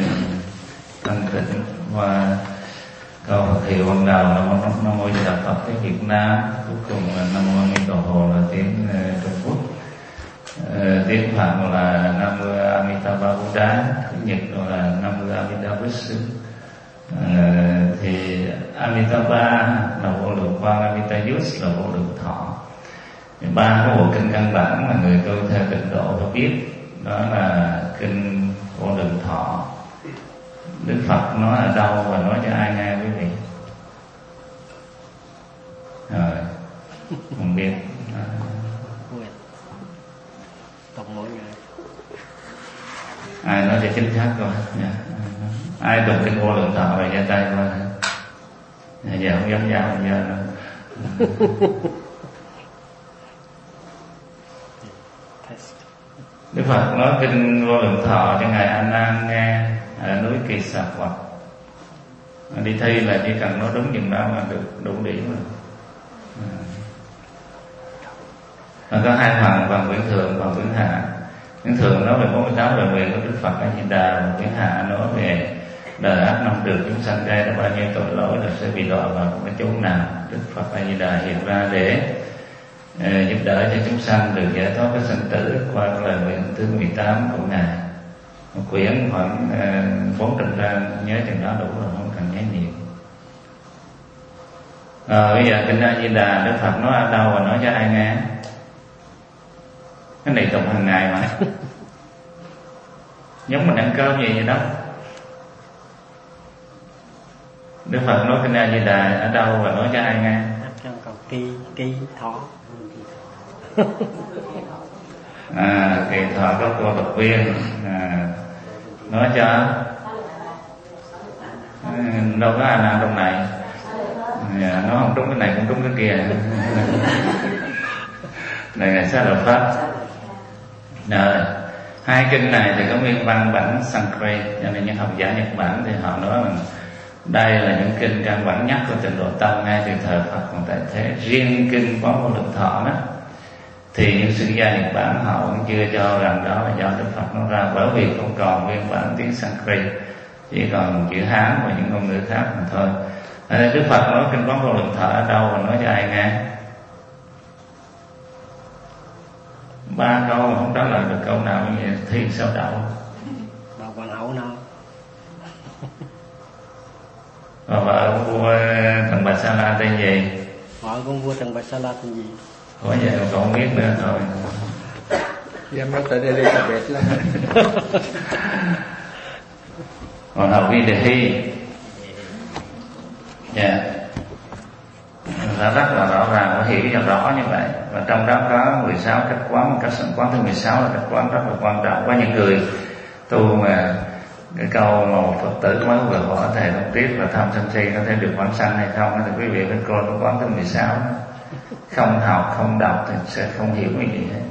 thanh tịnh qua câu Phật hiệu ban đầu là Nam Mô Di Đà Phật tiếng Việt Nam, cuối cùng là Nam Mô A Di Đà Hồ là tiếng Trung Quốc, tiếng Phạn là Nam Mô Amitabha Buddha, tiếng Nhật là Nam Mô Amitabha Vishnu. Thì Amitabha là vô lượng quang, Amitayus là vô lượng thọ. Ba cái bộ kinh căn bản mà người tu theo tịnh độ phải biết, đó là kinh vô lượng thọ. Đức Phật nói ở đâu và nói cho ai nghe quý vị? Rồi, không biết. Ai nói cho chính xác coi. Ai đọc kinh vô lượng thọ về giơ tay coi. Giờ không dám giao giờ nữa. Đức Phật nói kinh vô lượng thọ cho ngài A Nan nghe ở núi Kỳ Xà Phật. Đi thi là chỉ cần nói đúng chừng đó mà được đủ điểm rồi. Mà có hai phần quyển thượng và quyển hạ. Quyển thượng nói về 48 lời nguyện của Đức Phật A Di Đà, và quyển hạ nói về đời ác năm trừ chúng sanh gây ra bao nhiêu tội lỗi là sẽ bị đọa vào cái chốn nào. Đức Phật A Di Đà hiện ra để giúp đỡ cho chúng sanh được giải thoát cái sanh tử qua cái lời nguyện thứ 18 của ngài. Một quyển khoảng 400 trang, nhớ chừng đó đủ rồi, không cần nhớ nhiều. Bây giờ kinh A Di Đà Đức Phật nói ở đâu và nói cho ai nghe? Cái này tụng hàng ngày mà. Giống mình ăn cơm gì vậy đó. Đức Phật nói kinh A Di Đà ở đâu và nói cho ai nghe? Trong cầu kỳ thọ. Kỳ thọ có cô Bạch Viên nói cho đâu có ai nào trong này. Nó không trúng cái này cũng trúng cái kia. Này là sao là pháp. Rồi, hai kinh này thì có nguyên văn bản Sanskrit, cho nên những học giả Nhật Bản thì họ nói rằng Đây là những kinh căn bản nhất của Tịnh Độ Tông ngay từ thời Phật còn tại thế. Riêng kinh Quán Vô Lượng Thọ đó thì những sử gia Nhật Bản họ cũng chưa cho rằng đó là do Đức Phật nói ra, bởi vì không còn nguyên bản tiếng Sanskrit, chỉ còn chữ Hán và những ngôn ngữ khác mà thôi. Nên Đức Phật nói kinh Quán Vô Lượng Thọ ở đâu và nói cho ai nghe? 3 câu mà không trả lời được câu nào như vậy thì sao đậu? Bà Hoàng hậu nào? Và vợ ông vua Trần Bạch Sa La tên gì? Vợ con vua Trần Bạch Sa La tên gì? Hỏi vậy mà con không biết nữa thôi. Em nói tới đây là biệt lắm. Hoàng hậu Vi Đề Hy. Dạ. Là rất là rõ ràng và hiểu cho rõ như vậy. Và trong đó có 16 cách quán, cách quán thứ 16 là cách quán rất là quan trọng. Có những người tu mà cái câu mà một Phật tử mới vừa hỏi thầy không biết là tham sân si có thể được quán sanh hay không, thì quý vị phải coi cái quán thứ 16 đó. Không học không đọc thì sẽ không hiểu cái gì hết.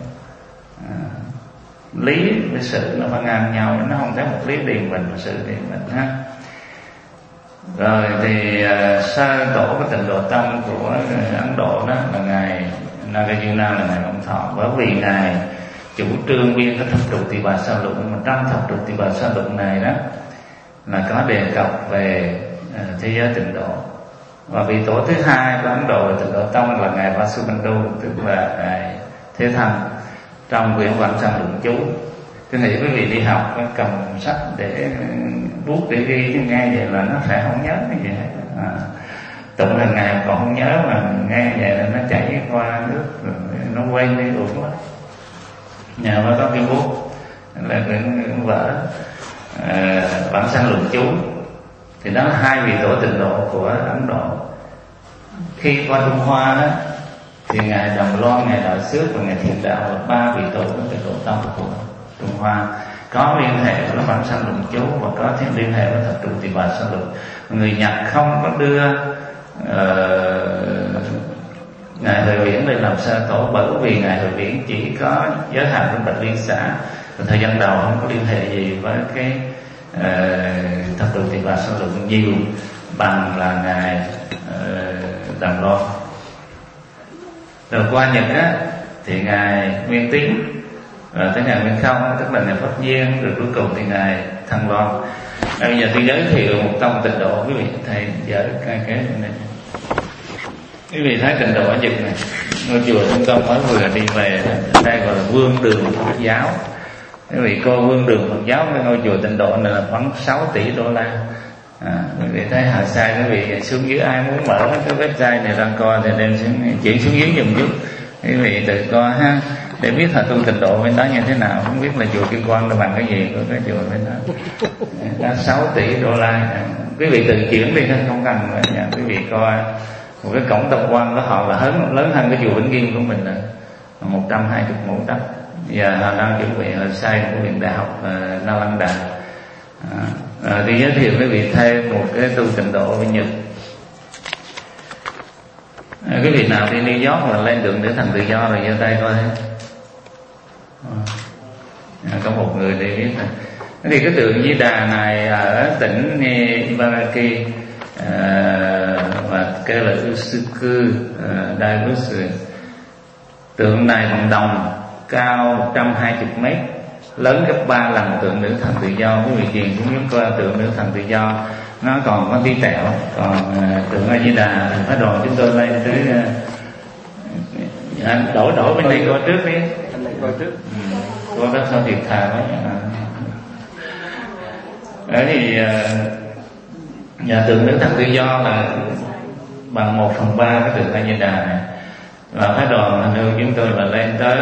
Lý với sự nó phải ngang nhau, nó không thể một lý điền mình và sự điền mình ha. Rồi thì sơ tổ của Tịnh Độ Tông của Ấn Độ đó là ngài Nagarjuna, là ngài Ông Thọ, bởi vì ngài chủ trương biên cái thập trụ tỳ bà sa luận, mà trong thập trụ tỳ bà sa luận này đó là có đề cập về thế giới Tịnh Độ. Và vị tổ thứ hai của Ấn Độ là Tịnh Độ Tông là ngài Vasubandhu, tức là ngài Thế Thân, trong quyển Vãng Sanh Luận Chú. Tôi nghĩ quý vị đi học cầm sách để bút để ghi, chứ nghe vậy là nó sẽ không nhớ cái gì hết. Tụng hàng ngày còn không nhớ, mà nghe vậy là nó chảy qua nước rồi nó quên đi uổng lắm. Nhờ mà có cái bút là quyển vở Vãng Sanh Luận Chú, thì đó là hai vị tổ Tịnh Độ của Ấn Độ. Khi qua Trung Hoa đó thì ngài Đồng Loan, ngài Đạo Xước và ngài Thiền Đạo là 3 vị tổ của Tịnh Độ Tông của Trung Hoa, có liên hệ với Vãng Sanh Luận Chú và có thêm liên hệ với thập trụ tỳ bà sa luận. Người Nhật không có đưa ngài Huệ Viễn lên làm sơ tổ, bởi vì ngài Huệ Viễn chỉ có giới hạn trong Bạch Liên Xã, thời gian đầu không có liên hệ gì với cái thập trụ tỳ bà sa luận nhiều bằng là ngài Đàm Loan. Rồi qua Nhật á thì ngài Nguyên Tín, rồi tới ngài Nguyên Không, tức là ngài Pháp Nhiên, rồi cuối cùng thì ngài Thăng Loan. Bây giờ tôi giới thiệu một tông Tịnh Độ, quý vị thầy dở cái này. Quý vị thấy Tịnh Độ ở Nhật này, ngôi chùa Trung Tâm mới vừa đi về, đây gọi là Vương Đường Phật giáo. Quý vị coi Vương Đường Phật giáo, cái ngôi chùa Tịnh Độ này là khoảng 6 tỷ đô la. Quý vị thấy hạ sai, quý vị xuống dưới, ai muốn mở cái website này ra coi thì đem chuyển xuống dưới giùm giúp. Quý vị tự coi ha, để biết là tu Tịnh Độ bên đó như thế nào. Không biết là chùa Kim Quang là bằng cái gì của cái chùa bên đó. 6 tỷ đô la. Quý vị tự chuyển đi, không cần nhà quý vị coi một cái cổng tâm quan của họ là lớn hơn cái chùa Vĩnh Nghiêm của mình là 120 mẫu đất. Giờ họ đang chuẩn bị xây của viện đại học Nalanda. Thì giới thiệu quý vị thêm một cái tu Tịnh Độ bên Nhật. Quý vị nào đi New York là lên đường để thành tự do rồi giơ tay coi. Có một người đi biết này. Thì cái tượng Di Đà này ở tỉnh Ibaraki và kêu là Usuku Daibusu. Tượng này bằng đồng, cao 120 mét, lớn gấp 3 lần tượng nữ thần tự do. Quý vị truyền cũng giống coi tượng nữ thần tự do, nó còn có tí tẹo. Còn tượng A Di Đà thì phải đoàn chúng tôi lên tới đổi bên đây coi trước đi. Coi trước. Coi đó sao thiệt thà quá. Đấy thì nhà tượng nữ thần tự do là bằng 1/3 cái tượng A Di Đà này. Và phái đoàn hình như chúng tôi là lên tới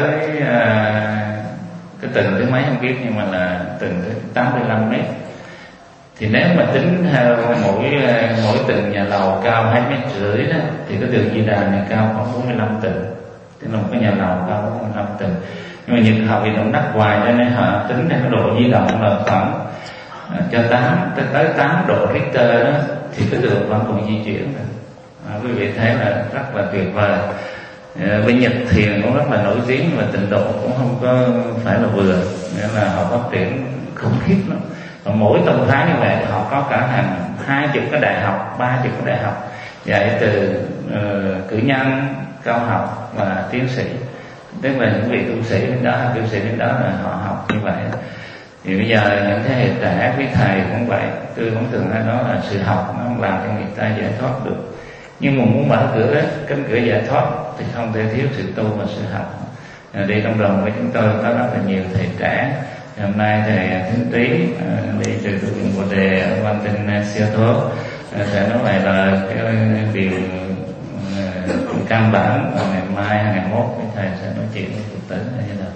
cái tầng thứ mấy không biết, nhưng mà là tầng thứ 85 mét. Thì nếu mà tính theo mỗi tầng nhà lầu cao 2,5 mét đó, thì cái tượng Di Đà này cao khoảng 45 tầng, tức là một cái nhà lầu cao 45 tầng. Nhưng mà Nhật họ bị động đất hoài cho nên họ tính theo cái độ di động là khoảng cho tới 8 độ Richter đó, thì cái tượng vẫn còn di chuyển. Quý vị thấy là rất là tuyệt vời. Bên Nhật thiền cũng rất là nổi tiếng, và Tịnh Độ cũng không có phải là vừa, nghĩa là họ phát triển khủng khiếp lắm. Và mỗi tông phái như vậy họ có cả hàng 20 cái đại học, 30 cái đại học, dạy từ cử nhân, cao học và tiến sĩ. Tức là những vị tu sĩ đến đó, cư sĩ đến đó là họ học như vậy. Thì bây giờ những thế hệ trẻ, quý thầy cũng vậy, tôi cũng thường hay nói là sự học nó không làm cho người ta giải thoát được. Nhưng mà muốn mở cửa, cánh cửa giải thoát thì không thể thiếu sự tu và sự học. Đi trong đồng với chúng tôi có rất là nhiều thầy trẻ. Hôm nay thầy Thính Túy đi từ tu viện Bồ Đề ở Văn Tinh Seattle sẽ nói vài lời cái điều căn bản, và ngày mai ngày mốt thì thầy sẽ nói chuyện với Phật tử như thế nào.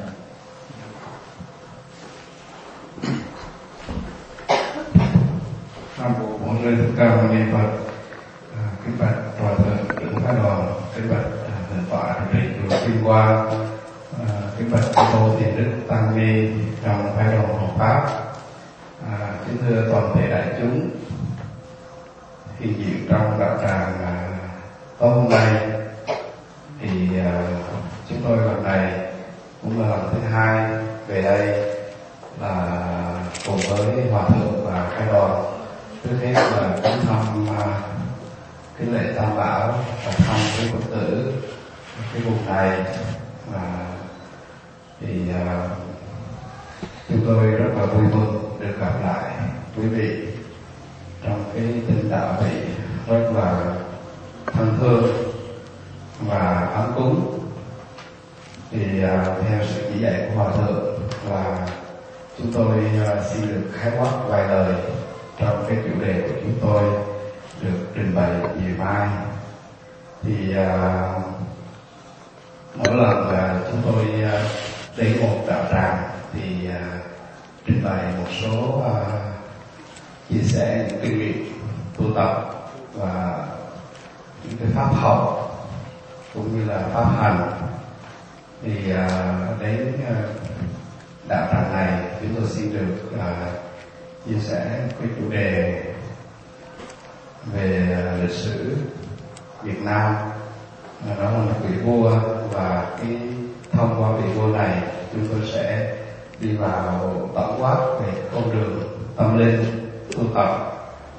Nam mô Bổn Sư Thích Ca Mâu Ni Phật. Kính bạch Hòa thượng trưởng phái đoàn, kính bạch thượng tọa trụ trì chùa Kim Quang, kính bạch Sư Tô Thiền Đức Tăng Ni trong phái đoàn Hộ Pháp, kính thưa toàn thể đại chúng hiện diện trong đạo tràng tối hôm nay. Thì chúng tôi lần này cũng là lần thứ hai về đây, là cùng với Hòa thượng và phái đoàn. Trước hết là kính thăm cái lễ Tam Bảo và thăm cái Phật tử cái vùng này. Thì chúng tôi rất là vui mừng được gặp lại quý vị trong cái tinh đạo vị rất là thân thương và ấm cúng. Thì theo sự chỉ dạy của Hòa thượng là chúng tôi xin được khái quát vài lời trong cái chủ đề của chúng tôi được trình bày chiều mai. Thì mỗi lần chúng tôi đến một đạo tràng thì trình bày một số chia sẻ những kinh nghiệm tu tập và những cái pháp học cũng như là pháp hành. Thì đến đạo tràng này chúng tôi xin được chia sẻ cái chủ đề về lịch sử Việt Nam, đó là một vị vua, và cái thông qua vị vua này chúng tôi sẽ đi vào tổng quát về con đường tâm linh tu tập,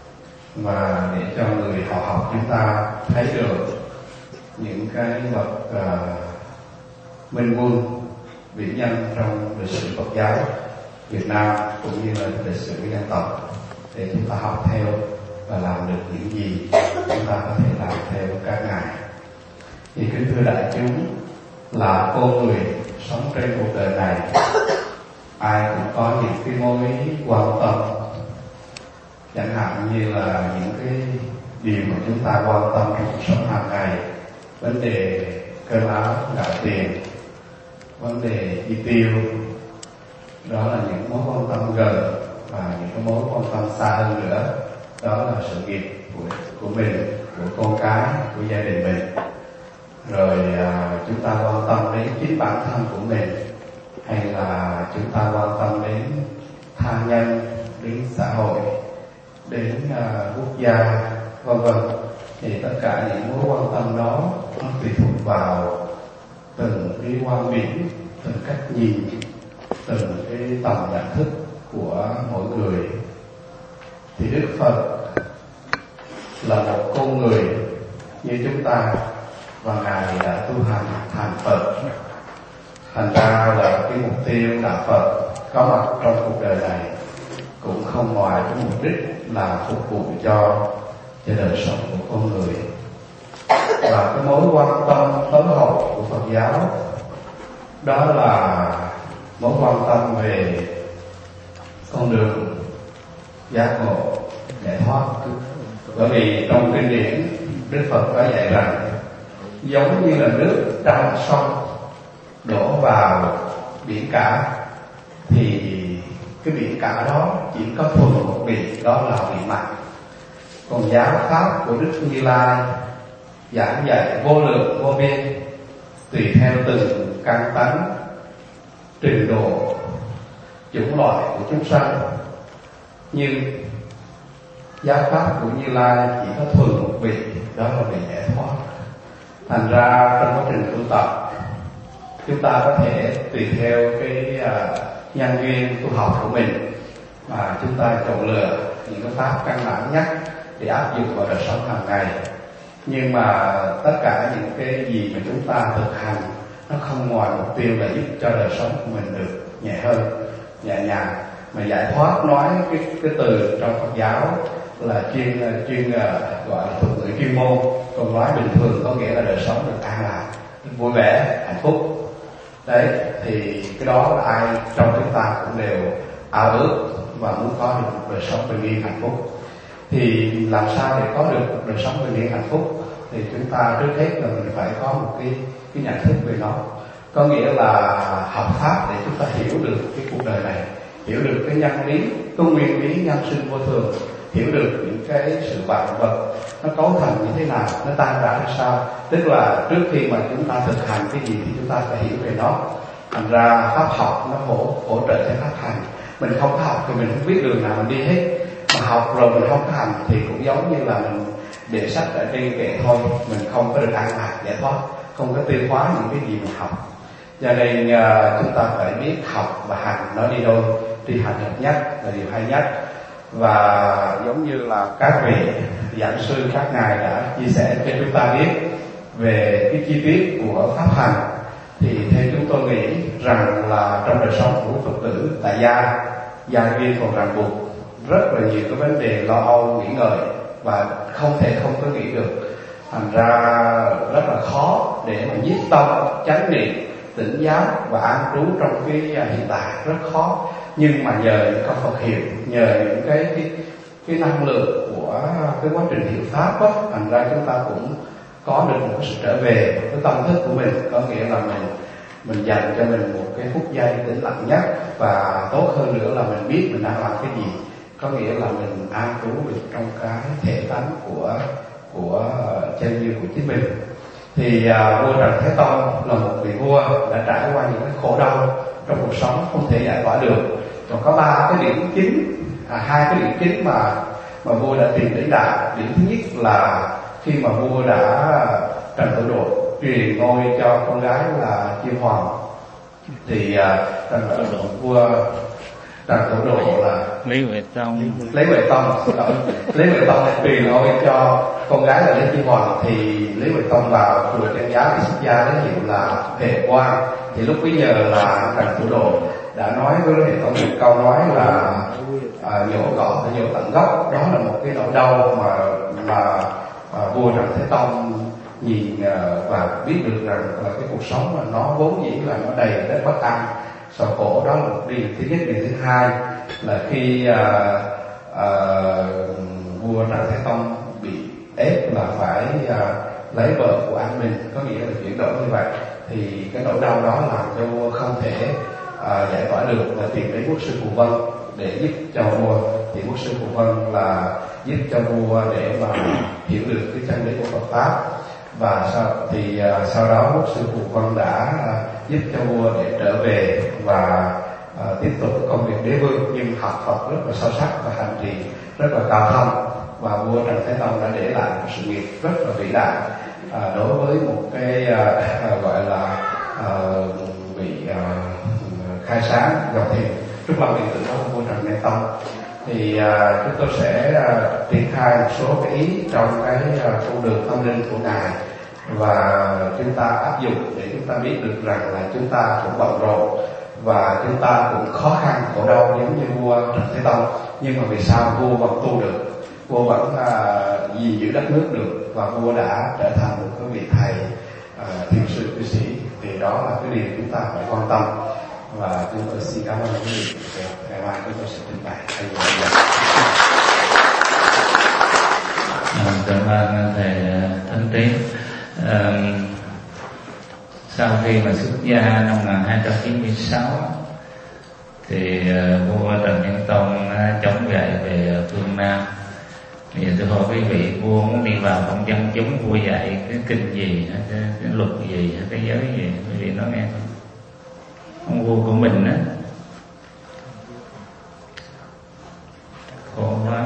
và để cho người họ học chúng ta thấy được những cái bậc minh quân vĩ nhân trong lịch sử Phật giáo Việt Nam cũng như là lịch sử dân tộc, để chúng ta học theo và làm được những gì chúng ta có thể làm theo các ngài. Thì kính thưa đại chúng, là con người sống trên cuộc đời này, ai cũng có những cái mối quan tâm, chẳng hạn như là những cái điều mà chúng ta quan tâm trong cuộc sống hàng ngày, vấn đề cơm áo gạo tiền, vấn đề chi tiêu. Đó là những mối quan tâm gần, và những cái mối quan tâm xa hơn nữa, đó là sự nghiệp của mình, của con cái, của gia đình mình. Rồi chúng ta quan tâm đến chính bản thân của mình, hay là chúng ta quan tâm đến tha nhân, đến xã hội, đến quốc gia, vân vân. Thì tất cả những mối quan tâm đó nó tùy thuộc vào từng cái quan điểm, từng cách nhìn, từng cái tầm nhận thức của mỗi người. Thì Đức Phật là một con người như chúng ta, và ngài đã tu hành thành Phật. Thành ra là cái mục tiêu đạo Phật có mặt trong cuộc đời này cũng không ngoài cái mục đích là phục vụ cho đời sống của con người. Và cái mối quan tâm tối hậu của Phật giáo đó là mối quan tâm về con đường giác ngộ giải thoát. Bởi vì trong kinh điển Đức Phật có dạy rằng giống như là nước trong sông đổ vào biển cả, thì cái biển cả đó chỉ có thuần một vị, đó là vị mặn. Còn giáo pháp của Đức Như Lai giảng dạy vô lượng vô biên, tùy theo từng căn tánh, trình độ, chủng loại của chúng sanh. Nhưng giáo pháp của Như Lai chỉ có thuần một vị, đó là vị giải thoát. Thành ra trong quá trình tu tập, chúng ta có thể tùy theo cái nhân duyên tu học của mình mà chúng ta chọn lựa những cái pháp căn bản nhất để áp dụng vào đời sống hàng ngày. Nhưng mà tất cả những cái gì mà chúng ta thực hành nó không ngoài mục tiêu là giúp cho đời sống của mình được nhẹ hơn, nhẹ nhàng. Mà giải thoát nói cái từ trong Phật giáo là chuyên gọi là thuật ngữ chuyên môn, còn nói bình thường có nghĩa là đời sống được an lạc, vui vẻ, hạnh phúc. Đấy, thì cái đó là ai trong chúng ta cũng đều ao ước và muốn có được một đời sống bình yên hạnh phúc. Thì làm sao để có được một đời sống bình yên hạnh phúc? Thì chúng ta trước hết là mình phải có một cái nhận thức về nó. Có nghĩa là học pháp để chúng ta hiểu được cái cuộc đời này, hiểu được cái nhân lý, cái nguyên lý nhân sinh vô thường, hiểu được những cái sự vạn vật nó cấu thành như thế nào, nó tan rã ra sao. Tức là trước khi mà chúng ta thực hành cái gì thì chúng ta phải hiểu về nó. Thành ra pháp học nó hỗ trợ cho pháp hành. Mình không có học thì mình không biết đường nào mình đi hết. Mà học rồi mình không có hành thì cũng giống như là mình để sách ở trên kệ thôi, mình không có được an lạc giải thoát, không có tiêu hóa những cái gì mình học. Cho nên chúng ta phải biết học và hành nó đi đôi, đi hành hợp nhất là điều hay nhất. Và giống như là các vị giảng sư các ngài đã chia sẻ cho chúng ta biết về cái chi tiết của pháp hành, thì theo chúng tôi nghĩ rằng là trong đời sống của Phật tử tại gia viên còn ràng buộc rất là nhiều cái vấn đề lo âu nghĩ ngợi và không có nghĩ được. Thành ra rất là khó để mà nhiếp tâm, chánh niệm, tỉnh giác và an trú trong cái hiện tại, rất khó. Nhưng mà nhờ những câu Phật hiệu, nhờ những cái năng lượng của cái quá trình hiệu pháp đó, thành ra chúng ta cũng có được một sự trở về với tâm thức của mình. Có nghĩa là mình dành cho mình một cái phút giây tĩnh lặng nhất, và tốt hơn nữa là mình biết mình đang làm cái gì. Có nghĩa là mình an trú được trong cái thể tánh của chân như của chính mình. Thì vua Trần Thái Tông là một vị vua đã trải qua những cái khổ đau trong cuộc sống không thể giải tỏa được. Còn có ba cái điểm chính, hai cái điểm chính mà vua đã tìm đến đạt. Điểm thứ nhất là khi mà vua đã Trần Thủ Độ truyền ngôi cho con gái là Chiêu Hoàng, thì vua Trần Thủ Độ là Lý Huệ Tông truyền ngôi cho con gái là Lý Chiêu Hoàng. Thì Lý Huệ Tông vào chùa Chân Giáo để xuất gia lấy hiệu là Huệ Quang. Thì lúc bấy giờ là Trần Thủ Độ đã nói với Huệ Tông một câu nói là nhổ cỏ phải nhổ tận gốc. Đó là một cái nỗi đau mà vua Trần Thái Tông nhìn và biết được rằng là cái cuộc sống mà nó vốn dĩ là nó đầy đến bất an, sầu khổ. Đó là một điều thứ nhất. Điều thứ hai là khi vua Trần Thái Tông bị ép là phải lấy vợ của anh mình, có nghĩa là chuyển đổi như vậy, thì cái nỗi đau đó làm cho vua không thể giải tỏa được, và tìm đến quốc sư Phù Vân để giúp cho vua. Thì quốc sư Phù Vân là giúp cho vua để mà hiểu được cái chân lý của Phật pháp. Và sau đó quốc sư Phù Vân đã giúp cho vua để trở về và tiếp tục công việc đế vương, nhưng học Phật rất là sâu sắc và hành trì rất là cao thâm. Và vua Trần Thái Tông đã để lại một sự nghiệp rất là vĩ đại đối với một cái gọi là vị khai sáng dòng thiền Trúc Lâm Điện Tử đó của vua Trần Thái Tông. Thì chúng tôi sẽ triển khai một số cái ý trong cái con đường tâm linh của ngài, và chúng ta áp dụng để chúng ta biết được rằng là chúng ta cũng bận rộn và chúng ta cũng khó khăn khổ đau giống như vua Trần Thái Tông. Nhưng mà vì sao vua vẫn tu được, vua vẫn gìn giữ đất nước được, và vua đã trở thành một cái vị thầy thiền sư cư sĩ. Thì đó là cái điều chúng ta phải quan tâm. Và chúng tôi xin cảm ơn quý vị. Ngày mai chúng tôi sẽ trình bày. Cảm ơn thầy Thánh Trí. Sau khi mà xuất gia năm 1296 thì vua Trần Nhân Tông chống gậy về phương Nam. Thì tôi hỏi quý vị, vua muốn đi vào trong dân chúng, vua dạy cái kinh gì, cái luật gì, cái giới gì, quý vị nói nghe không? Ông vua của mình á, khổ quá.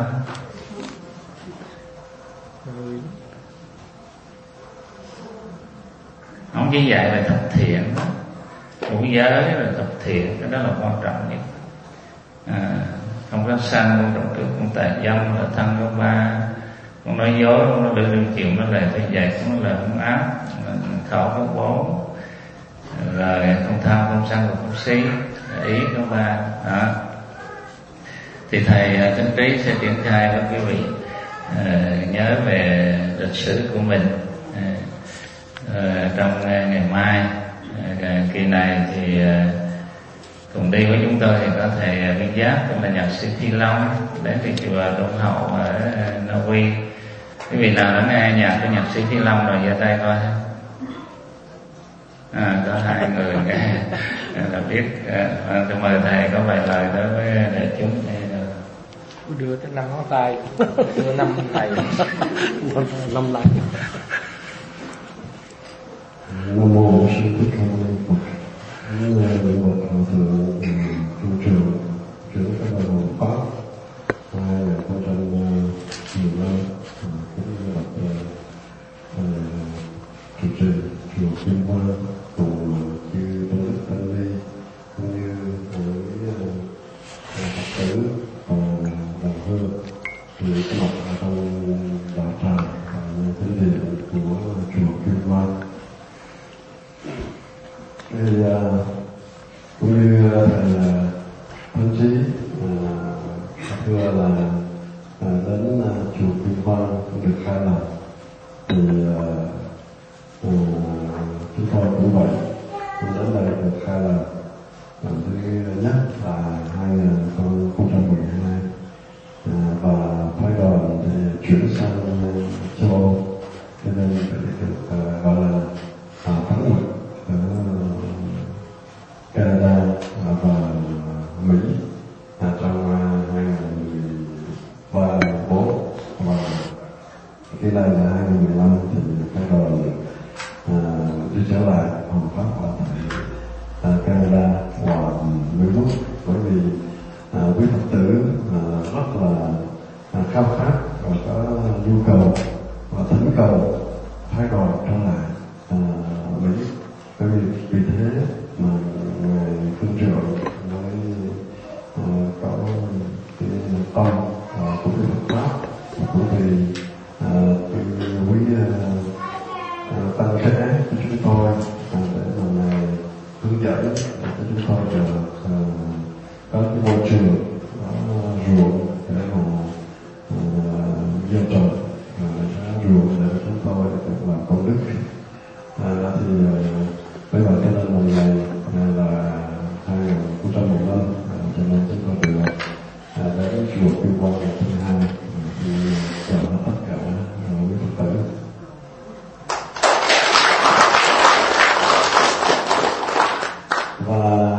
Ông chỉ dạy về thập thiện đó, ngũ giới là thập thiện, cái đó là quan trọng nhất. Không có sanh, không trọng trước, không tà dâm, là thân có ba, Con nói dối, con nói đừng chịu, nó lại phải dạy, con nói là không ác, khẩu không bố, rồi không tham, không sân và không si, ý có ba. Thì thầy Tấn Trí sẽ triển khai với quý vị nhớ về lịch sử của mình trong ngày mai. Kỳ này thì cùng đi với chúng tôi thì có thầy Viên Giáp, tức là nhạc sĩ Phi Long, đến từ chùa Đông Hậu ở Na Uy. Quý vị nào đã nghe nhạc của nhạc sĩ Phi Long rồi giơ tay coi. Có 2 người nghe là biết. Tôi mời thầy có vài lời đối với đại chúng. Đưa tới 5 ngón tay, đưa 5 thầy, 5 lần. Nam mô Sư Thích Ca Mâu Ni Phật. Nguyện bậc hòa thượng trung trường trưởng các bài hồn pháp 2015 cũng như bậc trụ trì chùa Kim Hoa cùng chư tôn đức tăng ni cũng như với Phật tử và đồng hương thì có mặt ở trong đạo tràng thánh điện của chùa Kim Hoa. Thì cũng như thầy Tấn Trí thưa là đến chùa Kim Hoa được 2 lần, thì chúng tôi cũng vậy, cũng đến đây được 2 lần. Lần thứ nhất là 2012 và phái đoàn thì chuyển sang châu Âu, cho nên được gọi là phán nguyện ở Canada và Mỹ trong 2013, 2014 và cái này là 2015 thì phái đoàn đi trở lại Hồng Pháp ở tại Canada và Mỹ Quốc, bởi vì quý Phật tử rất là khao khát và có nhu cầu và thỉnh cầu phái đoàn trở lại Mỹ. Bởi vì thế mà ngài phương trưởng mới có cái tâm của cái Phật pháp, cũng vì quý tăng trẻ của chúng tôi để mà ngài hướng dẫn để chúng tôi được có cái môi trường ruộng để mà gieo trồng ruộng để chúng tôi được làm công đức. Thì với vậy cho nên lần này là 2015, cho nên chúng tôi được đến chùa Kim Hoa ngày thứ 2 thì chào tất cả quý Phật tử. Và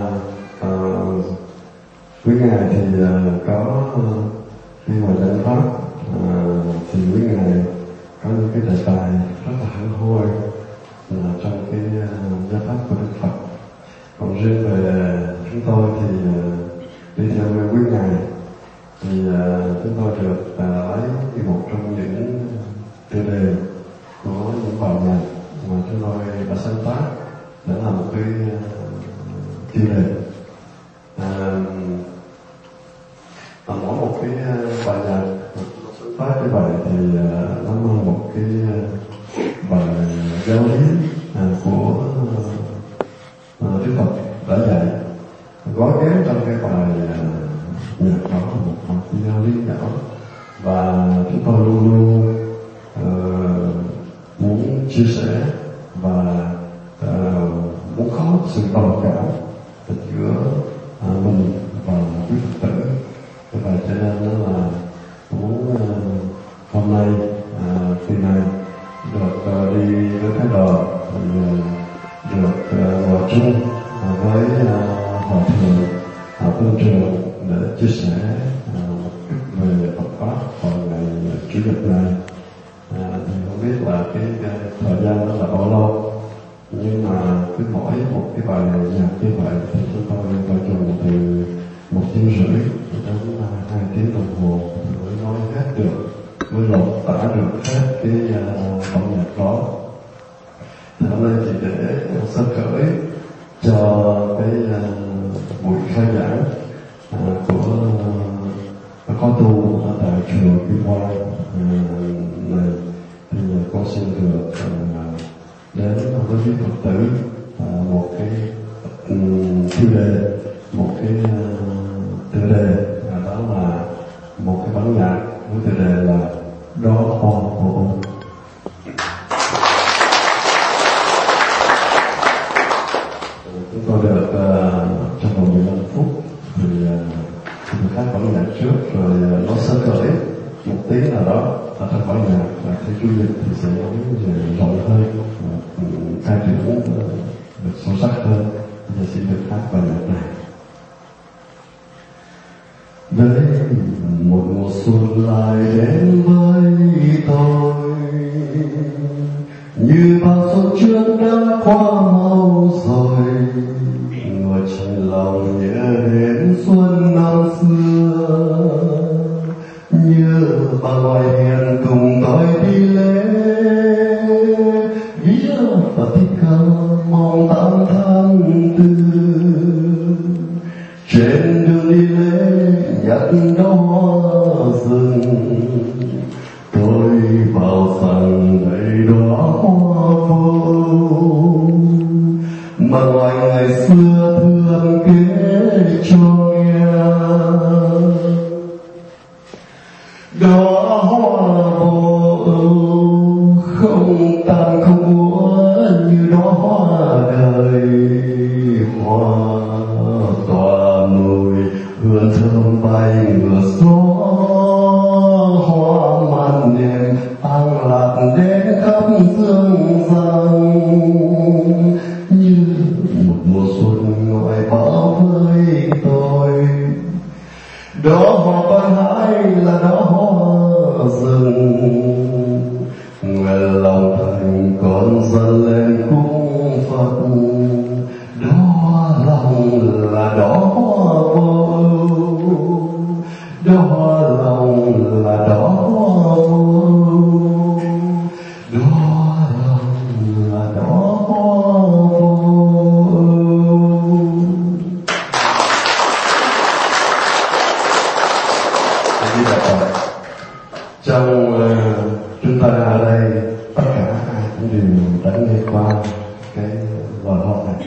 quý ngài thì có khi mà giảng pháp thì quý ngài có những cái đề tài rất là hẳn hoi trong cái giáo pháp của Đức Phật. Còn riêng về chúng tôi thì đi theo quý ngài thì chúng tôi được lấy một trong những tiêu đề của những bài nhạc mà chúng tôi đã sáng tác để làm một cái tiêu đề. Mỗi một cái bài nhạc sáng tác cái bài thì nó mang một cái bài giáo lý của Đức Phật đã dạy, gói ghém trong cái bài nhạc đó là một cái giáo lý nhỏ, và chúng tôi luôn luôn muốn chia sẻ và muốn có sự đồng cảm giữa mình và quý Phật tử. Và cho nên đó là muốn hôm nay kỳ này được đi với cái đoàn, được ngồi chung với hòa thượng Phương Trường để chia sẻ một chút về Phật pháp vào ngày Chủ nhật này. Thì không biết là cái thời gian đó là bao lâu, nhưng mà cứ mỗi một cái bài nhạc như vậy thì chúng tôi phải dùng từ 1 tiếng rưỡi đến 2 tiếng đồng hồ mới nói hết được, mới lột tả được hết cái bản nhạc đó. Thì hôm nay thì để sơ khởi cho cái buổi khai giảng của khóa tu ở tại chùa Kim Hoa xin được đến với quý Phật tử một cái tiêu đề, một cái tựa đề, đó là một cái bản nhạc với tựa đề là Đó Hoa Vô Ưu. Chúng tôi được trong vòng 15 phút thì xin được hát bản nhạc trước, rồi nó sẽ khởi một tiếng nào đó ở trong bản nhạc, và khi chủ dịch thì sẽ nói về rộng hơn, khai triển được sâu sắc hơn. Bây giờ xin được hát bài nhạc này. Đấy, một mùa xuân lại đến với tôi, như bao xuân trước đã qua mau rồi, ngồi trong lòng nhớ đến xuân năm xưa, như bà ngoài hiền cùng tôi đi lễ, vía và thích ca mong 8 tháng 4, trên đường đi lễ nhặt đó hoa rừng, tôi vào rằng đầy đóa hoa vô, mà ngoài ngày xưa thường kể cho nghe. Đóa hoa vô ưu không tàn không úa như đóa hoa đời, hoa tỏa mùi hương thơm bay ngược gió, hoa man niềm an lạc đến khắp dương gian, như một mùa xuân ngoài bão với tôi. Đó hoa ban hái là đó hoa rừng, nguyện lòng thành con dâng lên cung Phật. Đó lòng là đó hoa vô ưu, đó lòng là đó hoa vô ưu, đó lòng là đó hoa vô ưu. Trong chúng ta ở đây tất cả ai cũng đều đã nghe qua cái loài hoa này,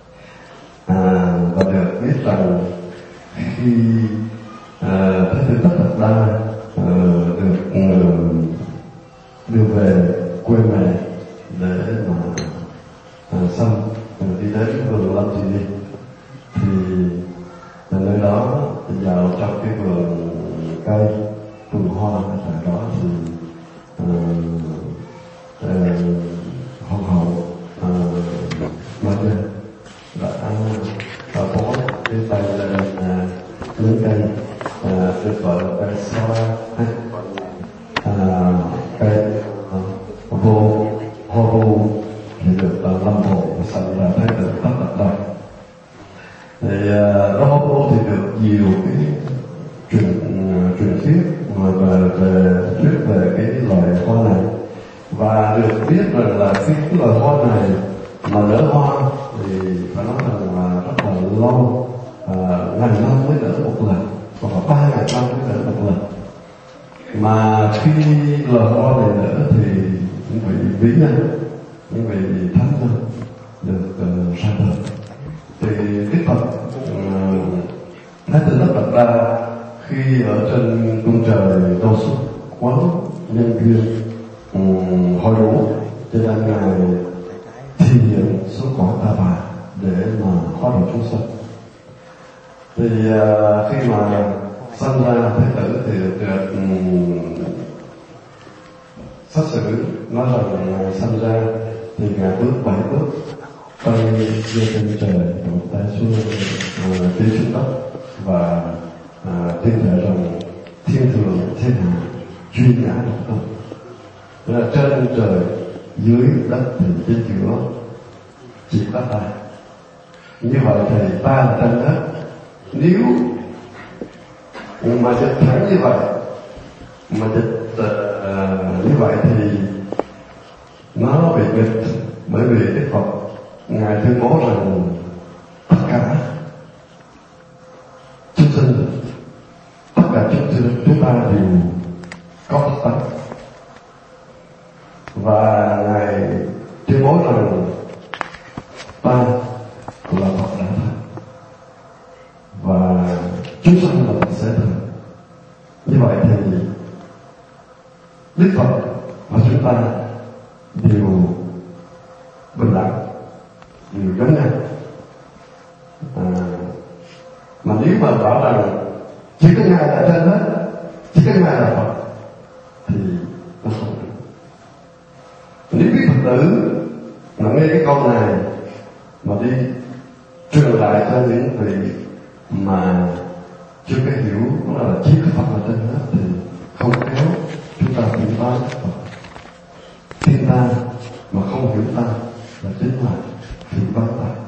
và được biết rằng khi Thế Tử Tất Đạt Đa được đưa về quê mẹ để mà xong đi đến vườn Lâm Thị Ni, thì nơi đó vào trong cái vườn cây, vườn hoa tại đó thì hoàng hậu Maria đã bó cái tay lên lớn cây, được gọi là cây xoa, cây vô hoa vô, thì được Lâm Hộ sanh ra Thế Tử Tất Đạt Đa. Thì đó hoa vô thì được nhiều cái truyền thuyết về thuyết về cái loài hoa này, và được biết rằng là khi cái loài hoa này mà nở hoa thì phải nói rằng là rất là lâu, ngàn năm mới nở một lần, hoặc là 3.000 năm mới nở một lần. Mà khi loài hoa này nở thì những vị vĩ nhân, những vị thánh nhân được ra đời. Thì Đức Phật Thế Tử Tất Đạt Đa khi ở trên cung trời Đâu Xuất quán nhân duyên hội đủ, cho nên ngài thi hiện xuống cõi Ta Bà để mà hóa độ chúng sanh. Thì khi mà sanh ra Thế Tử thì được xét xử nói rằng ngài sanh ra thì ngài bước 7 bước, tay giơ trên trời, một tay xuống tiến xuống đất, và tuyên thệ rằng thiên thường thiên hạ duy ngã độc tôn, tức là trên trời dưới đất thì chính giữa chỉ có ta. Như vậy thì ta là trên đất. Nếu mà dịch thẳng như vậy, mà dịch như vậy thì nó bị nghịch, bởi vì Đức Phật ngài tuyên bố rằng tất cả chúng sinh, tất cả chúng ta đều có tất tánh. và ngài tuyên bố rằng ta là Phật đã thành và chúng sanh là sẽ thành. Như vậy thì Đức Phật và chúng ta đều bình đẳng, đều giống nhau. Mà nếu mà bảo rằng chỉ có Ngài là trên hết, chỉ có Ngài là Phật thì nó không được. Nếu quý Phật tử mà nghe cái câu này mà đi truyền lại cho những vị mà chưa có hiểu là chỉ có Phật là trên hết thì không khéo chúng ta tin ta tin ta mà không hiểu ta là chính là hiểu ta.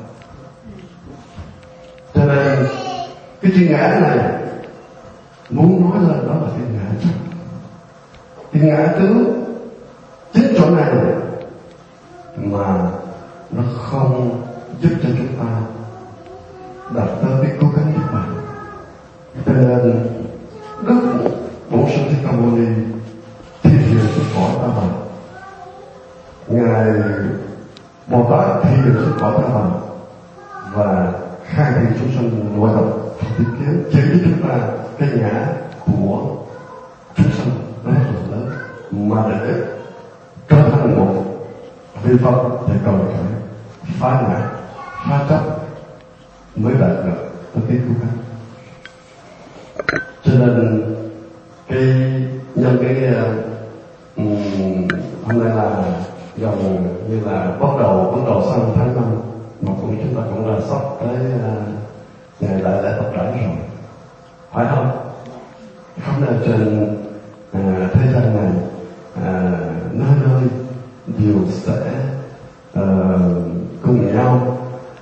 Cho nên cái chữ ngã này muốn nói lên đó là cái ngã chấp, cái ngã tướng chính chỗ này mà nó không giúp cho chúng ta đạt tới cái cố gắng niết bàn. Cho nên Đức Bổn Sư Thích Ca Mâu Ni thi thiền xuất cõi Ta Bà, ngài Bồ Tát thi thiền xuất cõi Ta Bà và khai thị chúng sanh nội tập thực kiến chỉ với chúng ta cái ngã của chúng sanh nó rất là lớn, mà để trở thành một vị Phật thì cần phải phá ngã, phá chấp mới đạt được cái cố gắng. Cho nên cái nhân cái hôm nay là gần như là bắt đầu sang tháng 5 mà chúng ta cũng là sắp tới ngày đại lễ Phật đản rồi, phải không? Không là trên thế gian này nơi nơi đều sẽ cùng nhau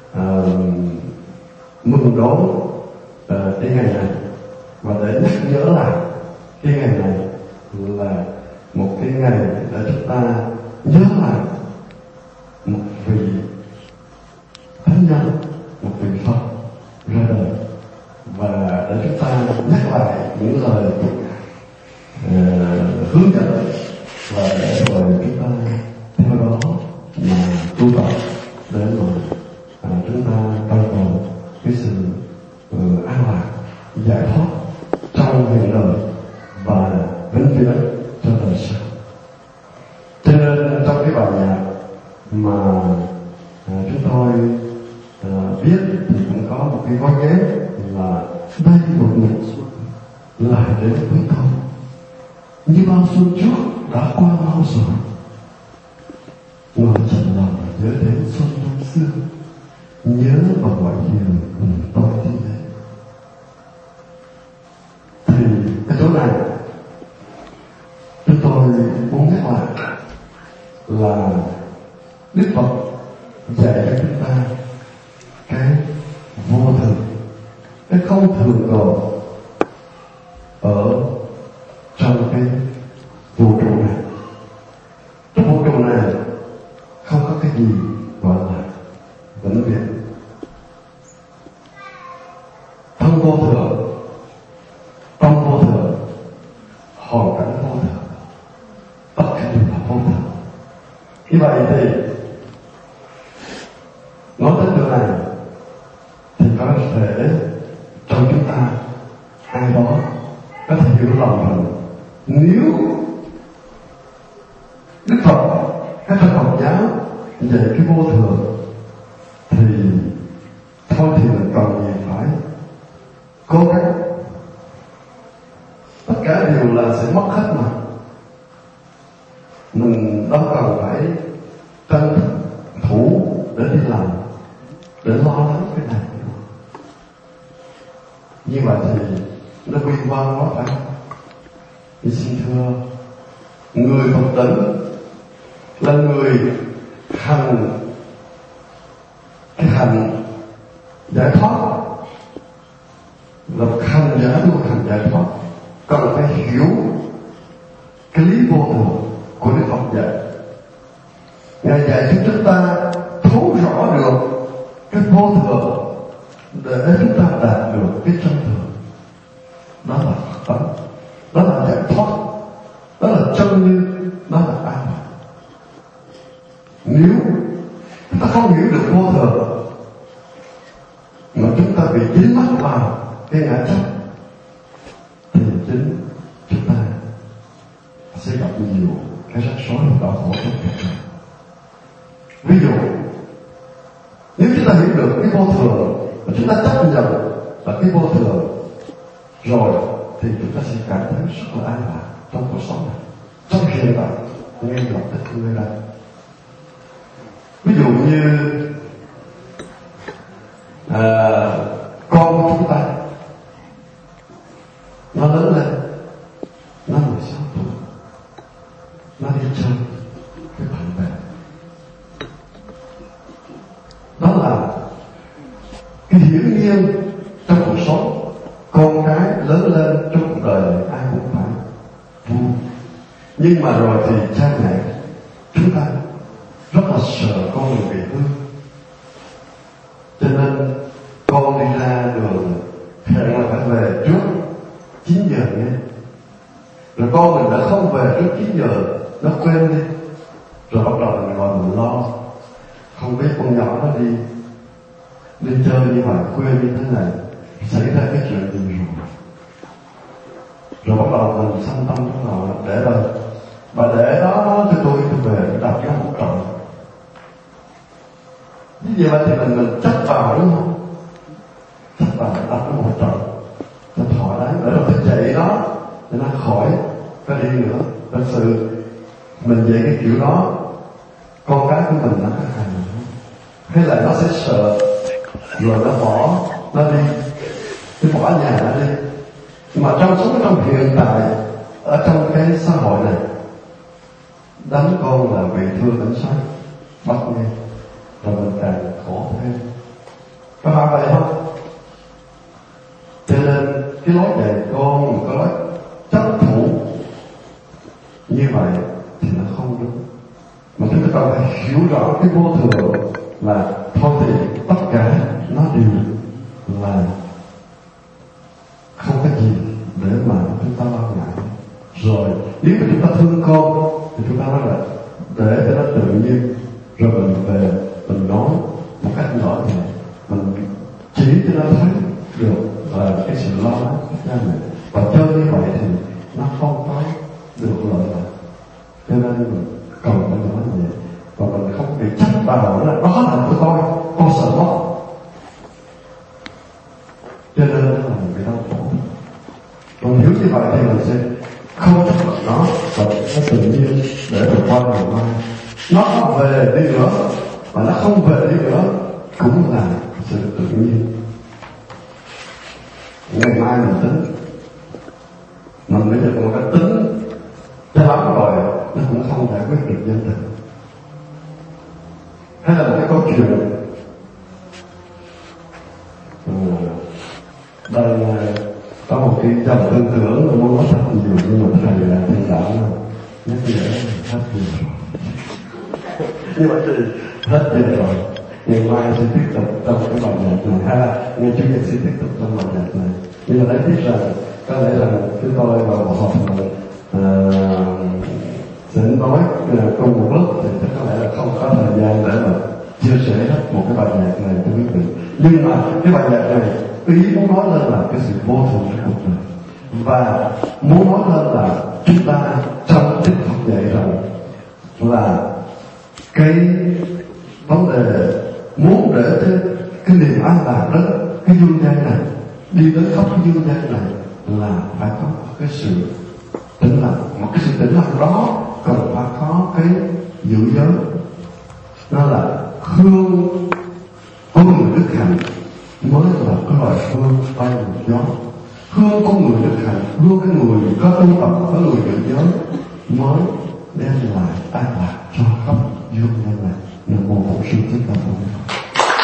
mừng đón cái ngày này, và để nhắc nhớ lại cái ngày này là một cái ngày để chúng ta nhớ lại một vị thánh nhân, một vị Phật ra đời, và để chúng ta nhắc lại những lời hướng dẫn, và để rồi chúng ta theo đó mà tu tập để mà chúng ta tăng cầu cái sự an lạc, giải thoát trong hiện đời và vĩnh viễn cho đời sau. Cho nên trong cái bài nhạc mà chúng tôi viết thì cũng có một cái gói ghép là đây một mùa xuân lại đến với tôi, như bao xuân trước đã qua bao rồi, ngồi trần lòng nhớ đến xuân năm xưa, nhớ vào mọi điều cùng tôi như thế. Thì cái chỗ này chúng tôi muốn nhắc lại là Đức Phật dạy cho chúng ta cái vô thường, cái không thường độ ở trong cái vũ trụ này. Trong vũ trụ này không có cái gì gọi là vĩnh viễn. Thân vô thường, tâm vô thường, hoàn cảnh vô thường, tất cả đều là vô thường. Như vậy thì nói tới điều này thì có thể trong chúng ta ai đó có thể hiểu lòng rằng nếu Đức Phật, các Phật học giáo dạy cái vô thường thì thôi thì mình cần gì phải cố gắng, tất cả đều là sẽ mất hết mà. Mình đâu cần phải tranh thủ để đi làm, để lo lắng cái này. Như vậy thì nó quy quan quá phải. Thì xin thưa, người Phật tử là người hành cái hành giải thoát, là hành giả tu hành giải thoát, cần phải hiểu cái lý vô thường của Đức Phật dạy. Ngài dạy cho chúng ta thấu rõ được cái vô thường để chúng ta đạt được cái chân thường. Đó là Phật, đó là giải thoát, đó là chân như, đó là an lạc. Nếu chúng ta không hiểu được vô thường mà chúng ta bị dính mắc vào cái ngã chấp thì chính chúng ta sẽ gặp nhiều cái rắc rối và đau khổ trong cuộc đời. Ví dụ nếu chúng ta hiểu được cái vô thường và chúng ta chấp nhận là cái vô thường rồi thì chúng ta sẽ cảm thấy rất là an lạc trong cuộc sống này, trong hiện tại ngay lập tức người đây. Ví dụ như con của chúng ta nó lớn lên, nó 16 tuổi, nó đi chơi với bạn bè. Đó là cái hiển nhiên trong cuộc sống. Con cái lớn lên trong cuộc đời ai cũng phải vui, nhưng mà rồi thì cha mẹ chúng ta rất là sợ con mình bị hư, cho nên con đi ra đường hẹn là phải về trước 9 giờ nha. Rồi con mình đã không về trước 9 giờ, nó quên đi. Rồi bắt đầu mình ngồi mình lo, không biết con nhỏ nó đi chơi như vậy, quên như thế này, xảy ra cái chuyện gì rồi. Rồi bắt đầu mình sanh tâm bắt đầu để đâu, bà để đó cho tôi về đập nó một trận. Như vậy thì mình chấp vào, đúng không? Chấp vào đập nó một trận cho thoải mái, để rồi thức dậy đó để nó khỏi có đi nữa. Thật sự mình dạy cái kiểu đó, con cái của mình nó có hành hay là nó sẽ sợ rồi nó bỏ, nó đi, nó bỏ nhà nó đi. Nhưng mà trong hiện tại ở trong cái xã hội này, đánh con là bị thương cảnh sát bắt nghe, rồi mình càng khổ thêm. Có phải vậy không? Cho nên cái lối dạy con một cái lối chấp thủ như vậy thì nó không đúng. Mà chúng ta cần phải hiểu rõ cái vô thường là thôi thì tất cả nó đều là không có gì để mà chúng ta lo ngại. Rồi nếu mà chúng ta thương con thì chúng ta nói là để cho nó tự nhiên, rồi mình về mình nói một cách nhỏ nhẹ, mình chỉ cho nó thấy được cái sự lo lắng của cha mẹ, và chơi như vậy thì nó không có được lợi lạc. Cho nên mình cần phải nói nhẹ, và mình không bị chấp vào là đó là của tôi, con sợ mất. Cho nên nó là một cái đau khổ. Còn hiểu như vậy thì mình sẽ không chấp nhận nó, và nó tự nhiên để vượt qua ngày mai. Nó không về đi nữa, mà nó không về đi nữa cũng là sự tự nhiên. Ngày mai mình tính, mình bây giờ còn đã tính cho lắm rồi, nó cũng không giải quyết được vấn đề. Hay là một cái câu chuyện đây có một cái dòng tư tưởng muốn nói thật nhiều, nhưng mà thầy là thiên đạo nhắc nhở hết nhiều rồi. Như vậy thì hết giờ rồi. Ngày mai sẽ tiếp tục trong cái bài nhạc này, hay là ngày chủ nhật sẽ tiếp tục trong bài nhạc này. Nhưng mà lấy biết rằng có lẽ là chúng tôi vào một họp sẽ nói cùng một lúc thì chắc có lẽ là không có thời gian để mà chia sẻ hết một cái bài nhạc này cho quý vị. Nhưng mà cái bài nhạc này ý muốn nói lên là cái sự vô thường trong cuộc đời, và muốn nói lên là chúng ta trong tiếp tục dạy rằng là cái vấn đề muốn để cái niềm an lạc đó, cái dương gian này, đi đến khắp cái dương gian này là phải có cái sự tĩnh lặng. Một cái sự tĩnh lặng đó cần phải có cái giữ giới, đó là hương của người đức hạnh mới là cái loài hương bay một gió. Hương của người đức hạnh, hương cái người có tu tập, có người giữ giới mới đem lại an lạc cho khắp dương gian này. Nam mô Bổn Sư Thích Ca Mâu Ni Phật.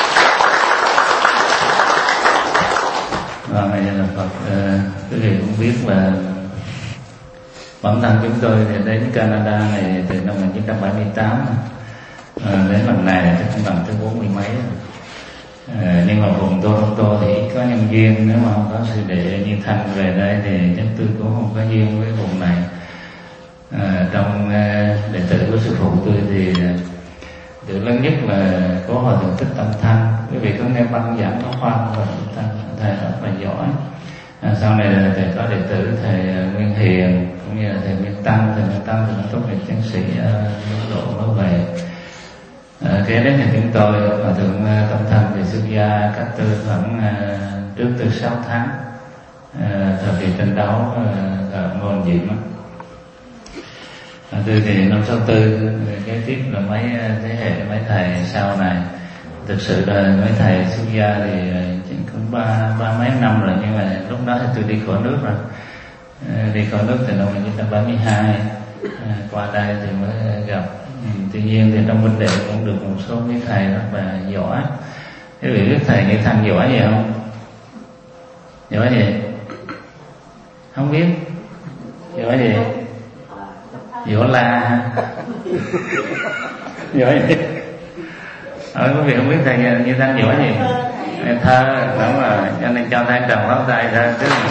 Ngày nay là Phật. Quý vị cũng biết là bản thân chúng tôi thì đến Canada này từ năm 1978, đến lần này chắc cũng lần thứ 40 mấy rồi. Nhưng mà vùng Toronto thì ít có nhân duyên, nếu mà không có sư đệ Như Thanh về đây thì chắc tôi cũng không có duyên với vùng này. Trong đệ tử của sư phụ tôi thì Điều lớn nhất là của Hòa Thượng Thích Tâm Thanh. Quý vị có nghe băng giảng pháp khoa của Hòa Thượng Thanh, thầy rất là giỏi. Sau này là thầy có đệ tử thầy Nguyên Hiền cũng như là thầy Nguyên Tăng. Thầy Nguyên Tăng thì nó tốt nghiệp tiến sĩ mức độ mới về. Kế đến thì chúng tôi Hòa Thượng Tâm Thanh thì xuất gia cách tư khoảng trước từ 6 tháng, thời kỳ tranh đấu ở Môn Diệm. Tôi thì năm 64, kế tiếp là mấy thế hệ mấy thầy sau này. Thực sự là mấy thầy xuất gia thì chỉ cũng ba mấy năm rồi, nhưng mà lúc đó thì tôi đi khỏi nước rồi. Đi khỏi nước từ năm 1972, qua đây thì mới gặp. Tuy nhiên thì trong huynh đệ cũng được một số mấy thầy rất là giỏi. Quý vị biết thầy Như Thanh giỏi gì không? Giỏi gì? Không biết. Giỏi gì? Giỏi la. Giỏi gì? Quý vị không biết thầy Như Thanh giỏi gì? Thơ, đúng rồi, cho nên cho thầy trồng lót tay thơ.